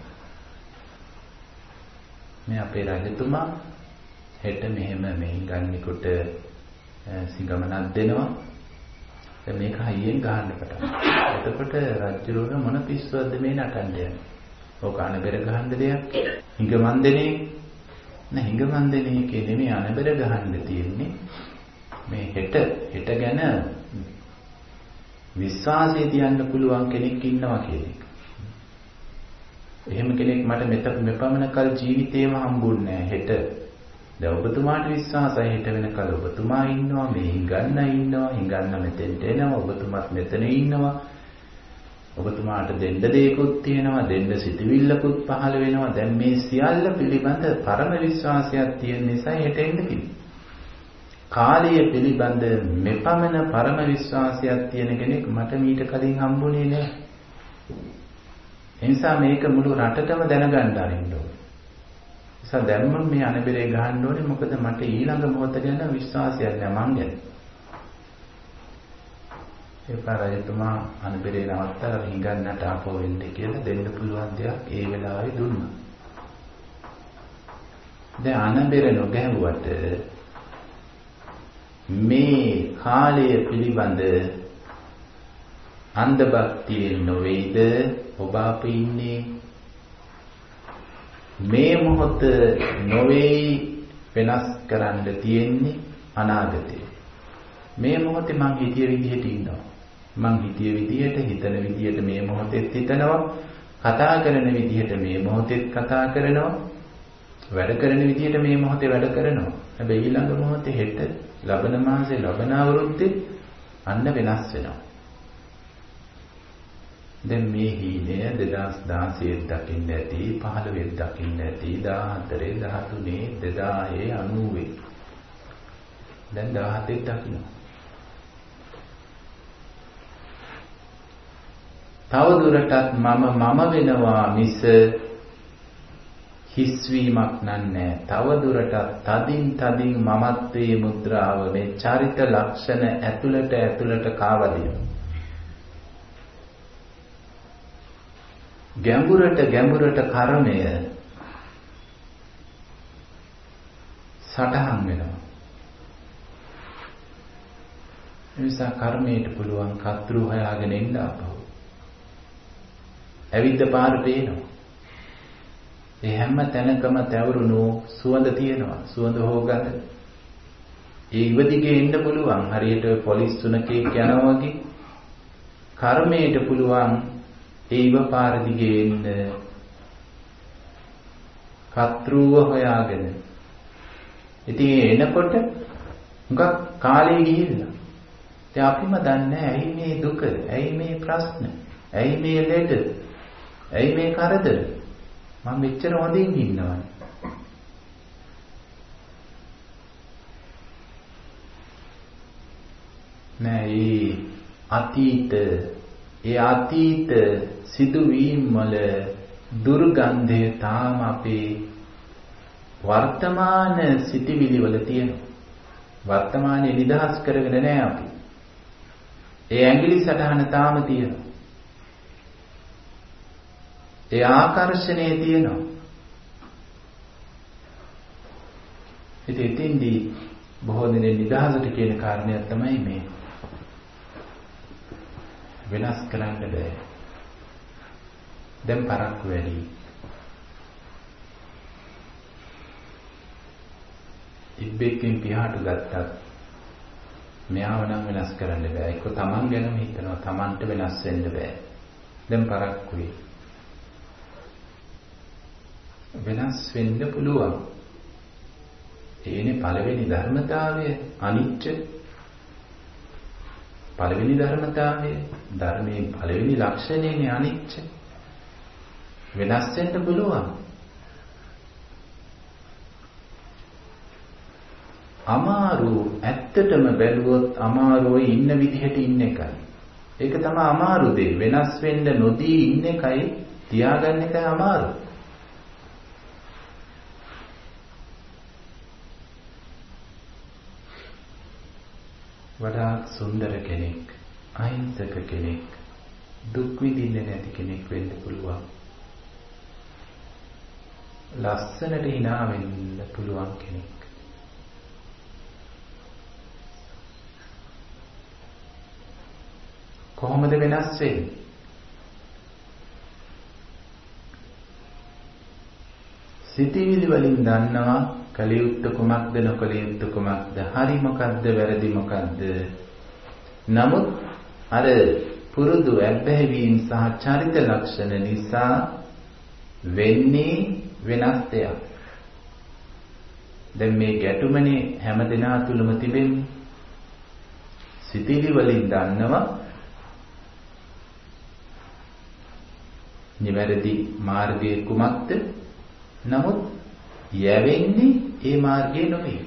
මේ අපේ රජතුමා හෙට මෙහෙම මේ ගන්නිකොට සිඟමනක් දෙනවා. දැන් මේක හයියෙන් ගහන්න පටන් ගන්නවා. එතකොට රජුරුවන මොන පිස්සුවක්ද මේ නටන්නේ? ඕක අනබෙර ගහන්න දෙයක්. හිඟමන් දෙනේ නෑ හිඟමන් දෙනේ කියන්නේ මේ අනබෙර ගහන්න තියෙන්නේ. මේ හෙට ගැන විශ්වාසය තියන්න පුළුවන් කෙනෙක් ඉන්නවා කියන එක. එහෙම කෙනෙක් මට මෙපමණ කල ජීවිතේම හම්බුන්නේ නැහැ. හෙට දැන් ඔබතුමාට විශ්වාසයි හෙට වෙනකල් ඔබතුමා ඉන්නවා, මේ හිඟන්න ඉන්නවා, හිඟන්න මෙතෙන්ට එනවා, ඔබතුමාත් මෙතන ඉන්නවා. ඔබතුමාට දෙන්න දෙයක්ත් තියෙනවා, දෙන්න සිතවිල්ලකුත් පහළ වෙනවා. දැන් මේ සියල්ල පිළිබඳ පරම විශ්වාසයක් තියෙන නිසා හෙට එන්න කිව්වා. කාලය පිළිබඳ මෙපමණ පරම විශ්වාසයක් තියෙන කෙනෙක් මට මීට කලින් හම්බුනේ නැහැ. එනිසා මේක මුළු රටටම දැනගන්න අරින්න ඕනේ. නිසා දැන් මම මේ අනබෙරේ ගහන්න ඕනේ මොකද මට ඊළඟ මොහොත ගැන විශ්වාසයක් නැහැ මං ගැන. ඒ පාරයතුමා අනබෙරේ නවත්තලා හිඟන්නට ආපහු වෙන්න කියලා දෙන්න පුළුවන් දෙයක් ඒ වෙලාවේ දුන්නා. දැන් අනබෙර නොගැහුවට මේ කාලය පිළිබඳ අන්ධ භක්තිය නොවේද ඔබ අප ඉන්නේ? මේ මොහොත නොවේ වෙනස් කරන්න තියෙන්නේ අනාගතේ. මේ මොහොතේ මං හිතිය විදිහට ඉන්නවා. මං හිතිය විදිහට හිතන විදිහට මේ මොහොතෙත් හිතනවා. කතා කරන විදිහට මේ මොහොතෙත් කතා කරනවා. වැඩ කරන විදිහට මේ මොහොතේ වැඩ කරනවා. හැබැයි ඊළඟ මොහොතේ හෙට ලබන මාසේ ලබන අවුරුද්දේ අන්න වෙනස් වෙනවා. දැන් මේ හීනය 2016 දකින්න ඇති, 15 දකින්න ඇති, 14 13 2090 දැන් 17 දකින්න. තවදුරටත් මම වෙනවා මිස හිස්වීමක් නෑ. තවදුරටත් තදින් මමත්වයේ මුද්‍රාව මේ චරිත ලක්ෂණ ඇතුළට කාවදින. ගැඹුරට කර්මය සටහන් වෙනවා. එනිසා කර්මයට පුළුවන් කර්තෘ හොයාගෙන ඉන්න අපව. ඇවිද්ද පාර පේනවා. ඒ හැම තැනකම තැවරුණු සුවඳ තියෙනවා. සුවඳ හොගන්න. ඒ ඉවදිගේ ඉන්න පුළුවන්. හරියට පොලිස් තුනකේ යනවා වගේ. කර්මයට පුළුවන් ඒ ඉව පාර දිගේ එන්න. කර්තෘව හොයාගෙන. ඉතින් එනකොට හුඟක් කාලේ ගිහිල්ලා. දැන් අපිම දන්නේ ඇයි මේ දුක? ඇයි මේ ප්‍රශ්න? ඇයි මේ ලෙඩ? ඇයි මේ කරදර? මම මෙච්චර හොඳින් ඉන්නවනේ. නෑ ඒ අතීත සිදුවීම් වල දුර්ගන්ධය තාම අපේ වර්තමාන සිතිවිලි වල තියෙනවා. වර්තමානයේ නිදහස් කරගෙන නෑ අපි. ඒ ඇඟිලි සටහන තාම තියෙනවා. ඒ ආකර්ෂණය තියෙනවා. ඉතින් එතෙන්දී බොහෝ දෙනෙක් නිදහසට කියන කාරණය තමයි මේ වෙනස් කරන්න බෑ. දැන් පරක්කු වැඩි. ඉබ්බෙක්ගෙන් පියාට ගත්තත් මෙයාව නම් වෙනස් කරන්න බෑ. ඒක තමන් ගැනම හිතනවා. තමන්ට වෙනස් වෙන්න බෑ. දැන් පරක්කුයි. වෙනස් වෙන්න පුළුවන්. ඒනේ පළවෙනි ධර්මතාවය අනිත්‍ය. පළවෙනි ධර්මතාවය ධර්මයේ පළවෙනි ලක්ෂණයනේ අනිත්‍ය. වෙනස් වෙන්න පුළුවන්. අමාරු ඇත්තටම බැලුවොත් අමාරුවේ ඉන්න විදිහට ඉන්න එකයි. ඒක තමයි අමාරු දේ. වෙනස් වෙන්න නොදී ඉන්න එකයි තියාගන්න එකයි අමාරු. වඩා සුන්දර කෙනෙක්, අහිංසක කෙනෙක්, දුක් විඳින්නේ නැති කෙනෙක් වෙන්න පුළුවන්. ලස්සනට hina වෙන්න පුළුවන් කෙනෙක්. කොහොමද වෙනස් වෙන්නේ? සිතිවිලි වලින් දන්නවා කලියුත්ත කුමක්ද නොකලියුත්ත කුමක්ද, හරි මොකක්ද වැරදි මොකක්ද. නමුත් අර පුරුදු ඇබ්බැහිවීම සහ චරිත ලක්ෂණ නිසා වෙන්නේ වෙනස් දෙයක්. දැන් මේ ගැටුමනේ හැම දෙනා තුලම තිබෙන්නේ. සිතිවිලි වලින් දන්නවා නිවැරදි මාර්ගය කුමක්ද, නමුත් යැවෙන්නේ ඒ මාර්ගය නෙවෙයි.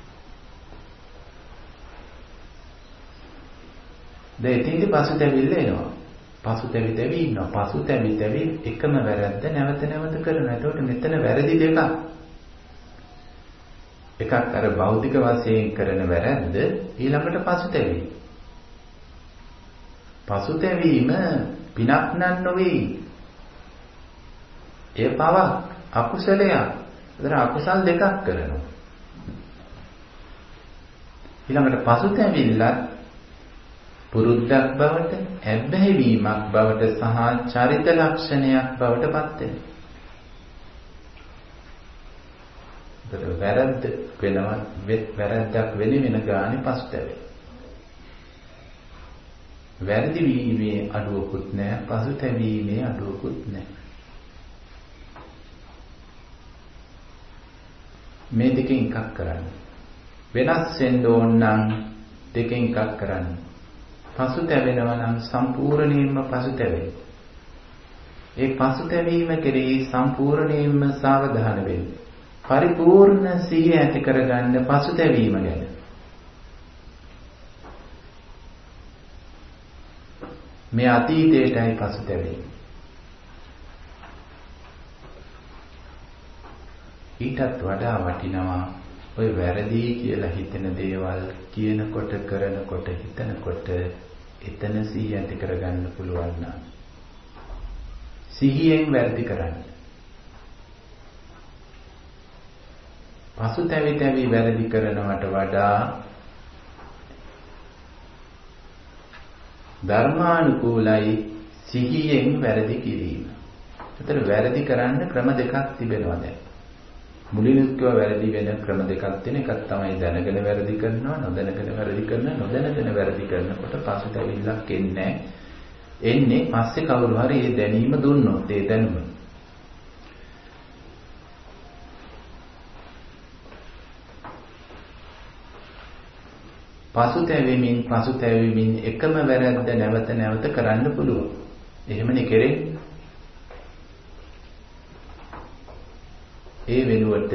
දෙයින්ද පසුතැවිල්ල එනවා. පසුතැවි ඉන්නවා. පසුතැවි එකම වැරද්ද නැවත කරනවා. එතකොට මෙතන වැරදි දෙකක්. එකක් අර භෞතික වශයෙන් කරන වැරද්ද, ඊළඟට පසුතැවීම. පසුතැවීම පිනක් නන් නොවේ. ඒ පවක් අකුසලයක්. ඒතර අකුසල් දෙකක් කරනවා. ඊළඟට පසුතැවිල්ල පුරුද්දක් බවට, ඇබ්බැහිවීමක් බවට සහ චරිත ලක්ෂණයක් බවට පත් වෙනවා. ඒතර වැරද්ද වෙනවා වැරද්දක් වෙන ගානේ පසුතැවෙන. වැරදි වීමේ අඩුවකුත් නැහැ, පසුතැවීමේ අඩුවකුත් නැහැ. මේ දෙකෙන් එකක් කරන්න. වෙනස් වෙන්න ඕන නම් දෙකෙන් එකක් කරන්න. පසුතැවෙනවා නම් සම්පූර්ණයෙන්ම පසුතැවෙන්න. ඒ පසුතැවීම කෙරෙහි සම්පූර්ණයෙන්ම සාවධාන වෙන්න. පරිපූර්ණ සිහිය ඇති කරගන්න පසුතැවීම ගැන. මේ අතීතයටයි පසුතැවෙන්නේ. ඊටත් වඩා වටිනවා ඔය වැරදි කියලා හිතෙන දේවල් කියනකොට කරනකොට හිතනකොට එතන සිහිය ඇති කරගන්න පුළුවන් නම් සිහියෙන් වැරදි කරන්න. පසුතැවි වැරදි කරනවට වඩා ධර්මානුකූලයි සිහියෙන් වැරදි කිරීම. ඒතර වැරදි කරන්න ක්‍රම දෙකක් තිබෙනවා දැන්. මුලින්ම වැරදි වෙන ක්‍රම දෙකක් තියෙන. එකක් තමයි දැනගෙන වැරදි කරනවා, නොදැනගෙන වැරදි කරනවා. නොදැනගෙන වැරදි කරනකොට පසුතැවිල්ලක් එන්නේ එන්නේ පස්සේ කවුරු හරි ඒ දැනීම දුන්නොත් ඒ දැනුම. පසුතැවෙමින් එකම වැරද්ද නැවත කරන්න පුළුවන්. එහෙමනේ කෙරෙන්නේ. ඒ වෙනුවට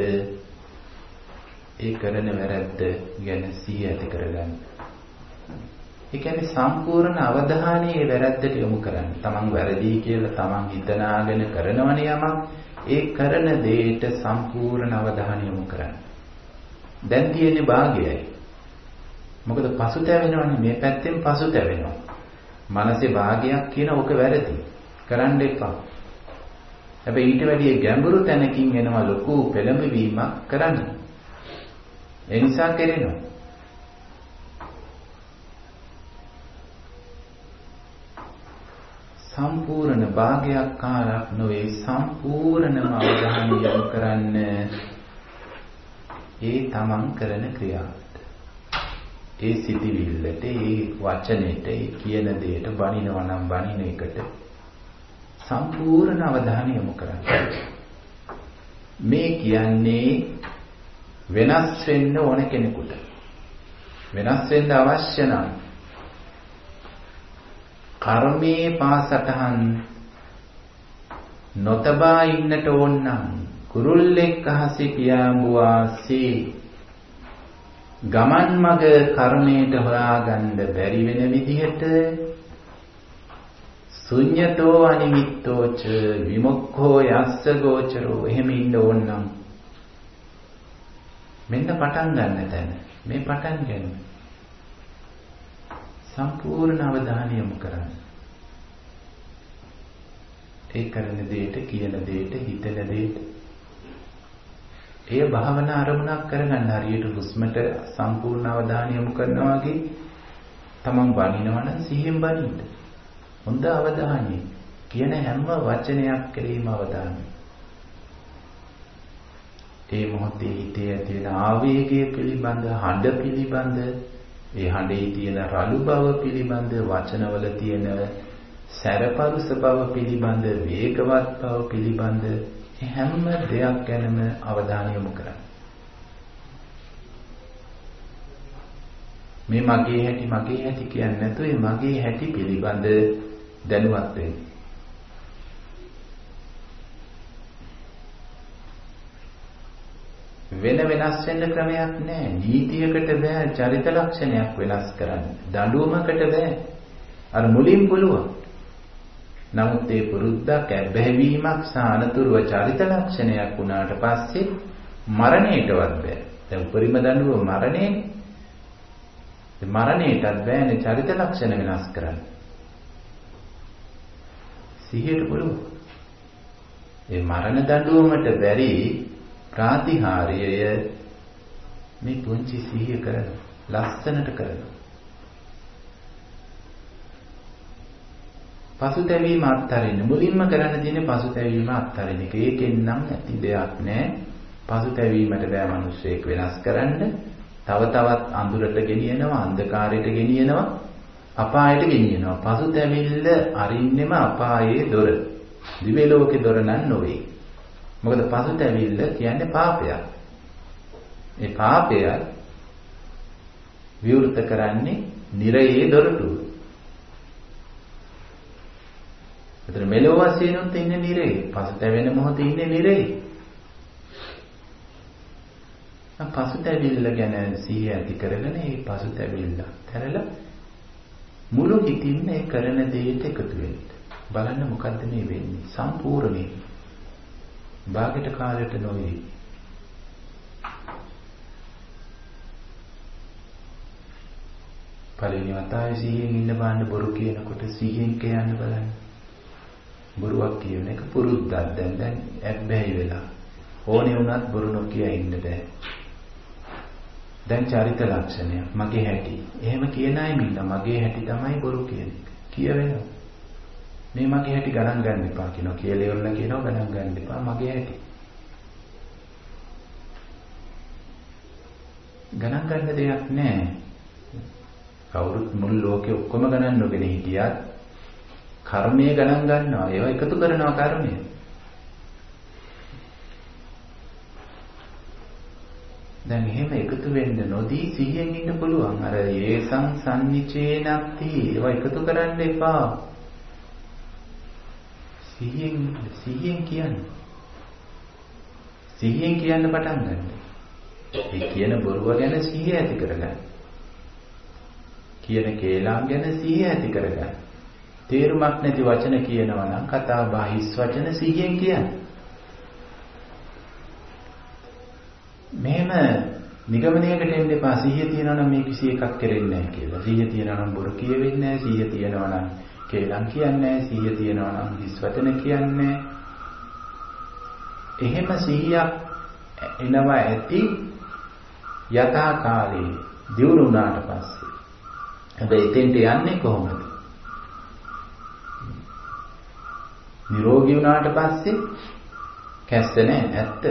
ඒ කරන වැරද්ද ගැන සිහිය ඇති කරගන්න. ඒ කියන්නේ සම්පූර්ණ අවධානය ඒ වැරද්දට යොමු කරන්න. තමන් වැරදි කියලා තමන් හිතනාගෙන කරනවනේ යමක්. ඒ කරන දෙයට සම්පූර්ණ අවධානය යොමු කරන්න. දැන් තියෙන්නේ භාගයයි. මොකද පසුතැවෙනවනේ මේ පැත්තෙන් පසුතැවෙනවා. මනසේ භාගයක් කියන ඕක වැරදි. කරන්න එපා. හැබැයි ඊට වැඩිය ගැඹුරු තැනකින් එනවා ලොකු පෙළඹවීමක් කරන්න. ඒ නිසා කෙරෙනවා. සම්පූර්ණ භාගයක් කාලක් නොවේ සම්පූර්ණම අවධානය යොමු කරන්න ඒ තමන් කරන ක්‍රියාවට. ඒ සිතිවිල්ලට, ඒ වචනෙට, ඒ කියන දෙයට බණිනවා නම් බණින එකට සම්පූර්ණ අවධානය යොමු කරන්න. මේ කියන්නේ වෙනස් වෙන්න ඕන කෙනෙකුට. වෙනස් වෙන්න අවශ්‍ය නම් කර්මයේ පාසටහන් නොතබා ඉන්නට ඕන නම් කුරුල්ලෙක් අහසේ පියාඹුවාසේ ගමන් මග කර්මයට හොයාගන්න බැරි වෙන විදිහට ශුඤ්ඤතෝ අනිමිත්තෝච විමුක්ඛෝ යස්ස ගෝචරෝ එහෙම ඉන්න ඕන නම් මෙන්න පටන් ගන්න තැන මේ පටන් ගන්න සම්පූර්ණ අවධානය යොමු කරන්න. ඒ කරන දෙයට, කියන දෙයට, හිතන දෙයට ඒ භාවනා අරමුණක් කරගන්න. හරියට හුස්මට සම්පූර්ණ අවධානය යොමු කරනවා වගේ තමන් බණිනවා නම් සිහියෙන් බණින්න. හොඳ අවධානය. කියන හැම වචනයක් කෙරෙහිම අවධානය. ඒ මොහොතේ හිතේ ඇති වෙන ආවේගය පිළිබඳ, හඬ පිළිබඳ, ඒ හඬේ තියෙන රළු බව පිළිබඳ, වචනවල තියෙන සැරපරුස බව පිළිබඳ, වේගවත් බව පිළිබඳ හැම දෙයක් ගැනම අවධානය යොමු කරන්න. මේ මගේ හැටි කියන්නේ නැතුව මේ මගේ හැටි පිළිබඳ දැනුවත් වෙන්න. වෙනස් වෙන්න ක්‍රමයක් නැහැ. නීතියකට බෑ චරිත ලක්ෂණයක් වෙනස් කරන්න. දඬුවමකට බෑ. අර මුලින් පුළුවන්. නමුත් ඒ පුරුද්දක් ඇබ්බැහිවීමක් සානතුරුව චරිත ලක්ෂණයක් වුණාට පස්සේ මරණයටවත් බෑ. දැන් උපරිම දඬුවම මරණයනේ. ඒ මරණයටත් බෑනේ චරිත ලක්ෂණ වෙනස් කරන්න. සිහියට පුළුවන්. ඒ මරණ දඬුවමට බැරි ප්‍රාතිහාර්යය මේ පුංචි සිහිය කරන ලස්සනට කරනවා. පසුතැවීම අත්හරින්න මුලින්ම කරන්න තියෙන්නේ පසුතැවීම අත්හරින එක. ඒකෙන් නම් ඇති දෙයක් නෑ. පසුතැවීමට බෑ මිනිස්සෙක් වෙනස් කරන්න. තව තවත් අඳුරට ගෙනියනවා, අන්ධකාරයට ගෙනියනවා, අපායට ගෙනියනවා. පසුතැවිල්ල අරින්නෙම අපායේ දොර. දිව්‍ය ලෝකේ දොර නම් නොවේ. මොකද පසුතැවිල්ල කියන්නේ පාපයක්. ඒ පාපය විවෘත කරන්නේ නිරයේ දොරටුව. ඒතර මෙලොව වශයෙන් උත් ඉන්නේ නිරේ. පසුතැවෙන මොහොතේ ඉන්නේ නිරේ. පසුතැවිල්ල ගැන සිහිය ඇති කරගෙන ඒ පසුතැවිල්ල කරලා මුළු හිතින්ම ඒ කරන දෙයට එකතු වෙන්න. බලන්න මොකද්ද මේ වෙන්නේ? සම්පූර්ණයෙන්. භාගයට කාලයට නොවේ. පළවෙනි වතාවේ සිහියෙන් ඉන්න බාන්න බොරු කියනකොට සිහියෙන් කියන්න බලන්න. බොරුවක් කියන එක පුරුද්දක්. දැන් ඇබ්බැහි වෙලා. ඕනේ වුණත් බොරු නොකිය ඉන්න බෑ. දැන් චරිත ලක්ෂණය මගේ හැටි. එහෙම කියන අය ඉන්න මගේ හැටි තමයි බොරු කියන්නේ. කියවෙනවා. මේ මගේ හැටි ගණන් ගන්න එපා කියනවා. කියලා ඉවරලා කියනවා ගණන් ගන්න එපා මගේ හැටි. ගණන් ගන්න දෙයක් නැහැ. කවුරුත් මුළු ලෝකෙ ඔක්කොම ගණන් නොගෙන හිටියත් කර්මය ගණන් ගන්නවා. ඒවා එකතු කරනවා කර්මය. දැන් එහෙම එකතු වෙන්න නොදී සිහියෙන් ඉන්න පුළුවන්. අර ඒසං සම්නිචේනක්ති ඒවා එකතු කරන්න එපා. සිහියෙන් කියන්න. සිහියෙන් කියන්න පටන් ගන්න. ඒ කියන බොරුව ගැන සිහිය ඇති කරගන්න. කියන කේලම් ගැන සිහිය ඇති කරගන්න. තේරුමක් නැති වචන කියනවා නම් කතා බහිස් වචන සිහියෙන් කියන්න. මෙහෙම නිගමනයකට එන්න එපා. සිහිය තියනවා නම් මේ කිසි එකක් කරෙන්නේ නැහැ කියලා. සිහිය තියනවා නම් බොරු කියවෙන්නේ නැහැ. සිහිය තියනවා නම් කේලම් කියන්නේ නැහැ. සිහිය තියනවා නම් හිස් වචන කියන්නේ. එහෙම සිහියක් එනවා ඇති යථා කාලේ දියුණු වුණාට පස්සේ. හැබැයි එතෙන්ට යන්නේ කොහොමද? නිරෝගී වුණාට පස්සේ කැස්ස නැහැ ඇත්ත.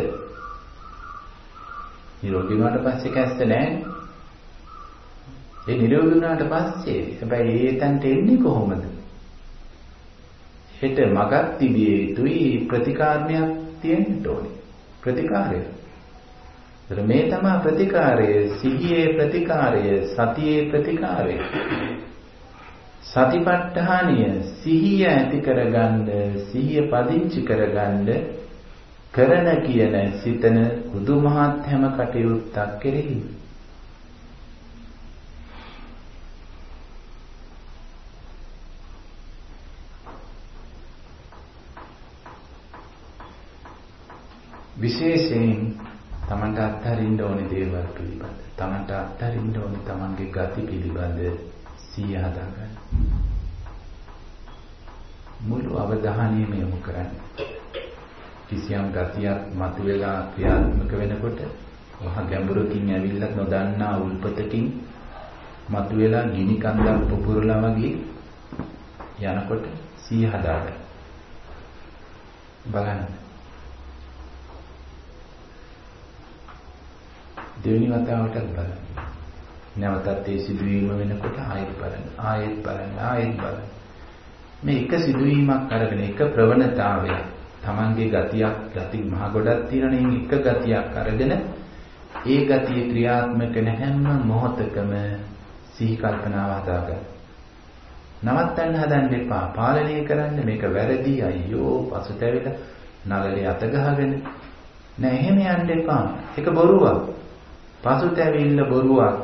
නිරෝගී වුණාට පස්සේ කැස්ස නැහැ. ඒ නිරෝගී වුණාට පස්සේ හැබැයි ඒ තැනට එන්නේ කොහොමද? හෙට මගක් තිබිය යුතුයි ප්‍රතිකාරණයක් තියෙන්න ඕනේ. ප්‍රතිකාරය. මේ තමයි ප්‍රතිකාරය. සිහියේ ප්‍රතිකාරය, සතියේ ප්‍රතිකාරය. සතිපට්ඨානිය සිහිය ඇති කරගන්න, සිහිය පදිංචි කරගන්න කරන කියන සිතන බුදුමහත් හැම කටයුත්තක් කෙරෙහි විශේෂයෙන් තමන්ට අත්හරින්න ඕනේ දේවල් පිළිබඳ, තමන්ට අත්හරින්න ඕනේ තමන්ගේ ගති පිළිබඳ සිහිය හදාගන්න. මුළු අවධානයම යොමු කරන්න. කිසියම් ගතියක් මතුවලා ක්‍රියාත්මක වෙනකොට වහ ගැඹුරකින් ඇවිල්ලා නොදන්නා උල්පතකින් මතුවලා ගිනි කන්දක් පුපුරලා වගේ යනකොට සිහිය හදාගන්න. බලන්න. දෙවෙනි වතාවටත් බලන්න. නැවතත් ඒ සිදුවීම වෙනකොට ආයෙත් බලන්න, ආයෙත් බලන්න, ආයෙත් බලන්න. මේ එක සිදුවීමක් අරගෙන එක ප්‍රවණතාවයක් තමන්ගේ ගති මහ ගොඩක් තියෙනනේ. එක ගතියක් අරගෙන ඒ ගතිය ක්‍රියාත්මක වෙන හැම මොහොතකම සිහි කල්පනාව හදාගන්න. නවත්තන්න හදන්න එපා. පාලනය කරන්න. මේක වැරදි, අයියෝ පසුතැවිලා නළලේ අත ගහගෙන නෑ. එහෙම යන්න එපා. ඒක බොරුවක්. පසුතැවිල්ල බොරුවක්.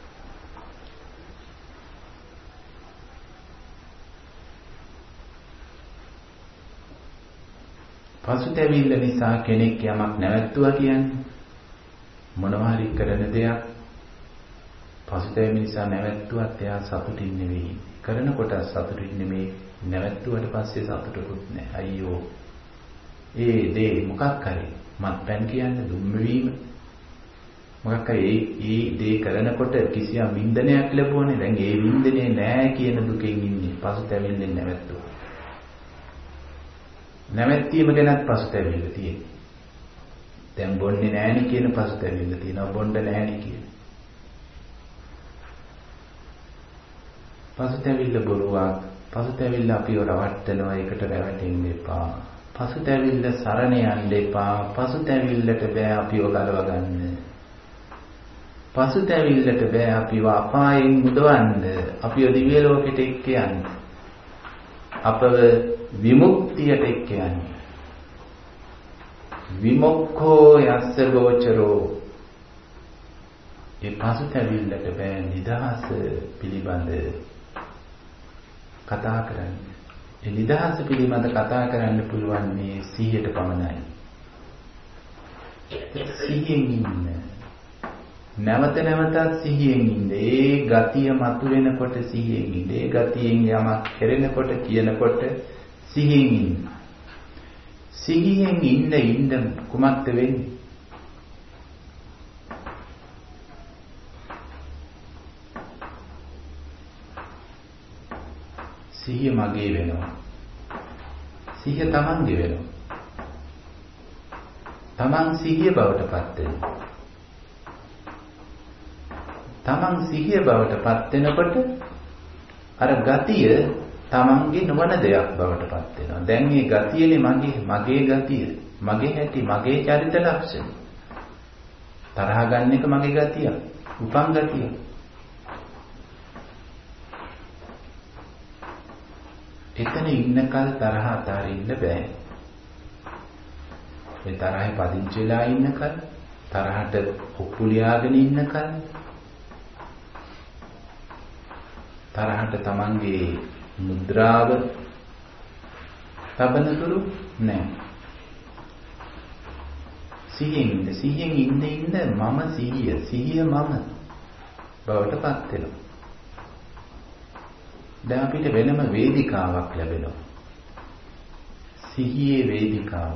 පසුතැවිල්ල නිසා කෙනෙක් යමක් නැවැත්තුවා කියන්නේ මොනවා හරි කරන දෙයක් පසුතැවීම නිසා නැවැත්තුවත් එයා සතුටින් නෙවෙයි. කරනකොට සතුටින් නෙමෙයි, නැවැත්තුවට පස්සේ සතුටකුත් නැහැ. අයියෝ. ඒ දේ මොකක් හරි මත්පැන් කියන්නේ දුම්වීම. මොකක් හරි ඒ දේ කරනකොට කිසියම් වින්දනයක් ලැබුණේ. දැන් ඒ වින්දනේ නැහැ කියන දුකෙන් ඉන්නේ. පසුතැවෙන්නේ නැවැත්තුවා. නැවැත්වීම ගැනත් පසුතැවිල්ල තියෙනවා. දැන් බොන්නේ නැහෙනි කියන පසුතැවිල්ල තියෙනවා බොන්න නැහෙනි කියන. පසුතැවිල්ල බොරුවක්. පසුතැවිල්ල අපිව රවට්ටනවා ඒකට රැවටෙන්න එපා. පසුතැවිල්ල සරණ යන්න එපා. පසුතැවිල්ලට බෑ අපිව ගලව ගන්න. පසුතැවිල්ලට බෑ අපිව අපායෙන් මුදවන්න. අපිව දිව්‍ය ලෝකෙට එක්ක යන්න. අපව විමුක්තියට එක්ක යන්න. විමුක්ඛෝ යස්ස ගෝචරෝ. ඒ පසුතැවිල්ලට බෑ නිදහස පිළිබඳ කතා කරන්න. ඒ නිදහස පිළිබඳ කතා කරන්න පුළුවන් මේ 100ට පමණයි. සිහියෙන් ඉන්න. නැවත නැවතත් සිහියෙන් ඉන්න. ඒ ගතිය මතුවෙනකොට සිහියෙන් ඉන්න. ඒ ගතියෙන් යමක් කෙරෙනකොට කියනකොට සිහියෙන් ඉන්න. සිහියෙන් ඉන්න කුමක්ද වෙන්නේ? සිහිය මගේ වෙනවා. සිහිය තමන්ගේ වෙනවා. තමන් සිහිය බවට පත් වෙනවා. තමන් සිහිය බවට පත් වෙනකොට අර ගතිය තමන්ගේ නොවන දෙයක් බවට පත් වෙනවා. දැන් මේ ගතියනේ මගේ ගතිය, මගේ හැටි, මගේ චරිත ලක්ෂණ. තරහ ගන්න එක මගේ ගතිය, උපන් ගතිය. එතන ඉන්නකල් තරහ අතාරින්න බෑ. ඒ තරහේ පදිංචි වෙලා ඉන්නකල්, තරහට ඔප්පු ලියාගෙන ඉන්නකල්, තරහට තමන්ගේ මුද්‍රාව තබන තුරු නෑ. සිහියෙන් ඉන්න මම සිහිය මම බවට පත් වෙනවා. දැන් අපිට වෙනම වේදිකාවක් ලැබෙනවා. සිහියේ වේදිකාව.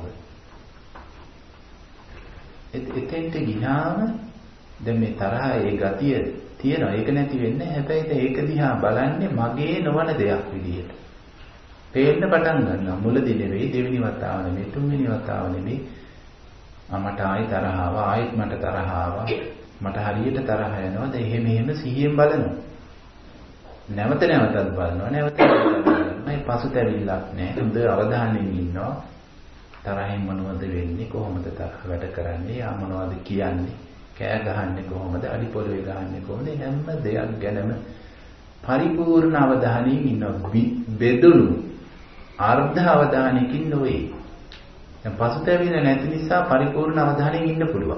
එතෙන්ට ගියාම දැන් මේ තරහා ඒ ගතිය තියෙනවා. ඒක නැති වෙන්නේ. හැබැයි ඒක දිහා බලන්නේ මගේ නොවන දෙයක් විදියට. පේන්න පටන් ගන්නවා. මුලදී නෙවෙයි, දෙවෙනි වතාව නෙවෙයි, තුන්වෙනි වතාව නෙවෙයි. මට ආයි තරහ ආවා, ආයිත් මට තරහ ආවා. මට හරියට තරහ යනවා. දැන් එහෙම සිහියෙන් බලනවා. නැවත නැවතත් බලනවා. නැවත බලනවා. මේ පසුතැවිල්ලක් නැහැ. හොඳ අවධානයෙන් ඉන්නවා. තරහින් මොනවද වෙන්නේ? කොහොමද තරහ වැඩ කරන්නේ? යා මොනවද කියන්නේ? කෑ ගහන්නේ කොහොමද? අඩි පොළවේ ගහන්නේ කොහොමද? හැම දෙයක් ගැනම පරිපූර්ණ අවධානයෙන් ඉන්නවා. බෙදුණු අර්ධ අවධානයකින් නොවේ. දැන් පසුතැවිල්ල නැති නිසා පරිපූර්ණ අවධානයෙන් ඉන්න පුළුවන්.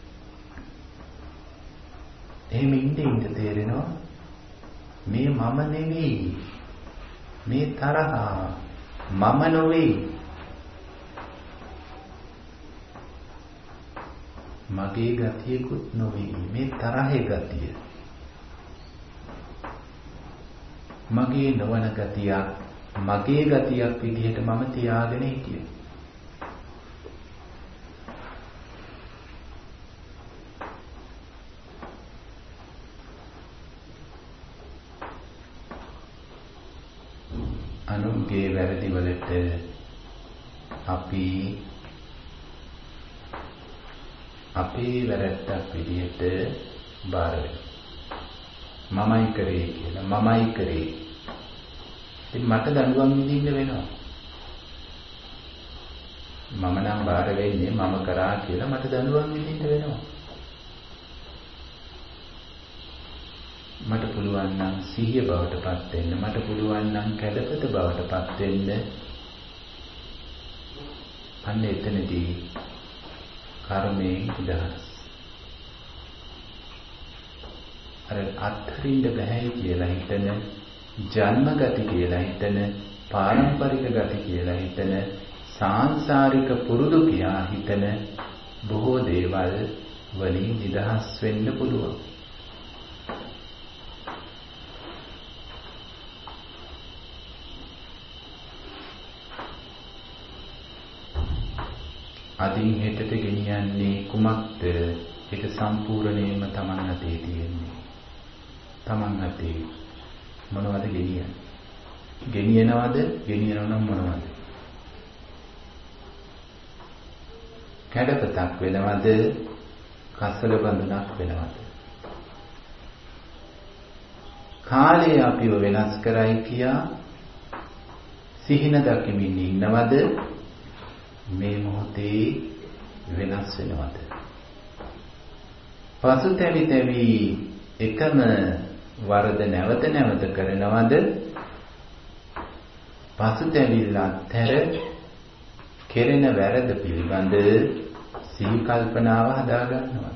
එහෙම ඉන්න තේරෙනවා මේ මම නෙවෙයි. මේ තරහ මම නොවේ. මගේ ගතියකුත් නොවේ. මේ තරහේ ගතිය. මගේ නොවන ගතියක්, මගේ ගතියක් විදිහට මම තියාගෙන හිටියේ. අනුන්ගේ වැරදි වලට අපි අපේ වැරද්දක් විදිහට බාර වෙනවා. මමයි කරේ කියලා. මමයි කරේ. ඉතින් මට දඬුවම් විඳින්න වෙනවා. මම නම් බාර වෙන්නේ මම කරා කියලා මට දඬුවම් විඳින්න වෙනවා. මට පුළුවන් නම් සිහිය බවට පත් වෙන්න, මට පුළුවන් නම් කැඩපත බවට පත් වෙන්න. අන්න එතනදී කර්මයෙන් නිදහස්. අර අත්හරින්න බෑ කියලා හිතන, ජන්මගති කියලා හිතන, පාරම්පරික ගති කියලා හිතන, සාංශාරික පුරුදු කියා හිතන බොහෝ දේවල් වලින් නිදහස් වෙන්න පුළුවන්. අදින් හෙටට ගෙනියන්නේ කුමක්ද? ඒක සම්පූර්ණයෙන්ම Taman අතේ තියෙන්නේ. Taman අතේ මොනවද ගෙනියන්නේ? ගෙනියනවද? ගෙනියනව නම් මොනවද? කැඩපතක් වෙනවද? කසල බඳුනක් වෙනවද? කාලය අපිව වෙනස් කරයි කියා සිහින දකිමින් ඉන්නවද? මේ මොහොතේ වෙනස් වෙනවද? පසුතැවි තැවි එකම වරද නැවත නැවත කරනවද? පසුතැවිල්ල අත්හැර කෙරෙන වැරද පිළිබඳ සිහි කල්පනාව හදා ගන්නවා.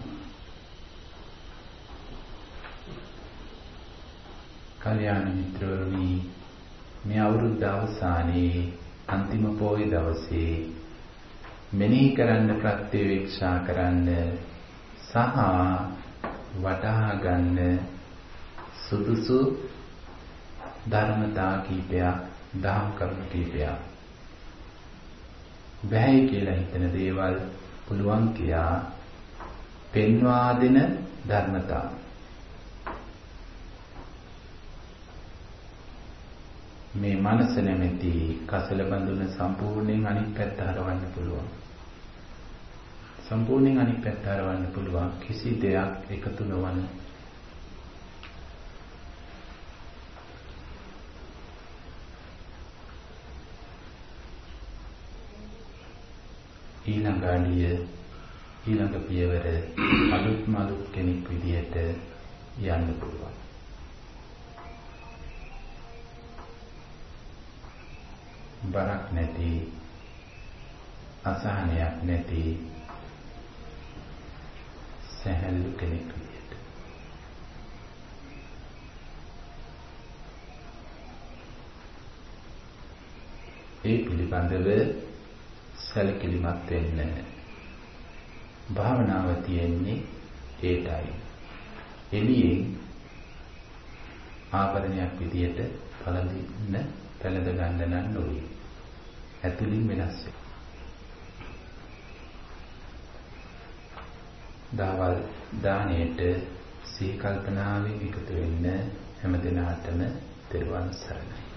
කල්‍යාණ මිත්‍රවරුනි, මේ අවුරුද්ද අවසානයේ අන්තිම පොහොය දවසේ මෙනෙහි කරන්න, ප්‍රත්‍යවේක්ෂා කරන්න සහ වටහා ගන්න සුදුසු ධර්මතා කීපයක්, දහම් කරුණු කීපයක්, බැහැ කියලා හිතන දේවල් පුළුවන් කියා පෙන්වා දෙන ධර්මතා. මේ මනස නැමැති කසල බඳුන සම්පූර්ණයෙන් අනිත් පැත්ත හරවන්න පුළුවන්. සම්පූර්ණයෙන් අනිත් පැත්ත හරවන්න පුළුවන්. කිසි දෙයක් එකතු නොවන. ඊළඟ අඩිය, ඊළඟ පියවර අලුත් කෙනෙක් විදියට යන්න පුළුවන්. බරක් නැති, අසහනයක් නැති සැහැල්ලු කෙනෙක් විදියට. ඒ පිළිබඳව සැලකිලිමත් වෙන්න. භාවනාව තියෙන්නේ ඒටයි. එළියෙන් ආවරණයක් විදියට පැලඳ ගන්න නම් නොවේ. ඇතුලින් වෙනස් වෙනවා. දවල් දාණයට සිහි කල්පනාවෙන් එකතු වෙන්න හැම දිනාටම තෙරුවන් සරණයි.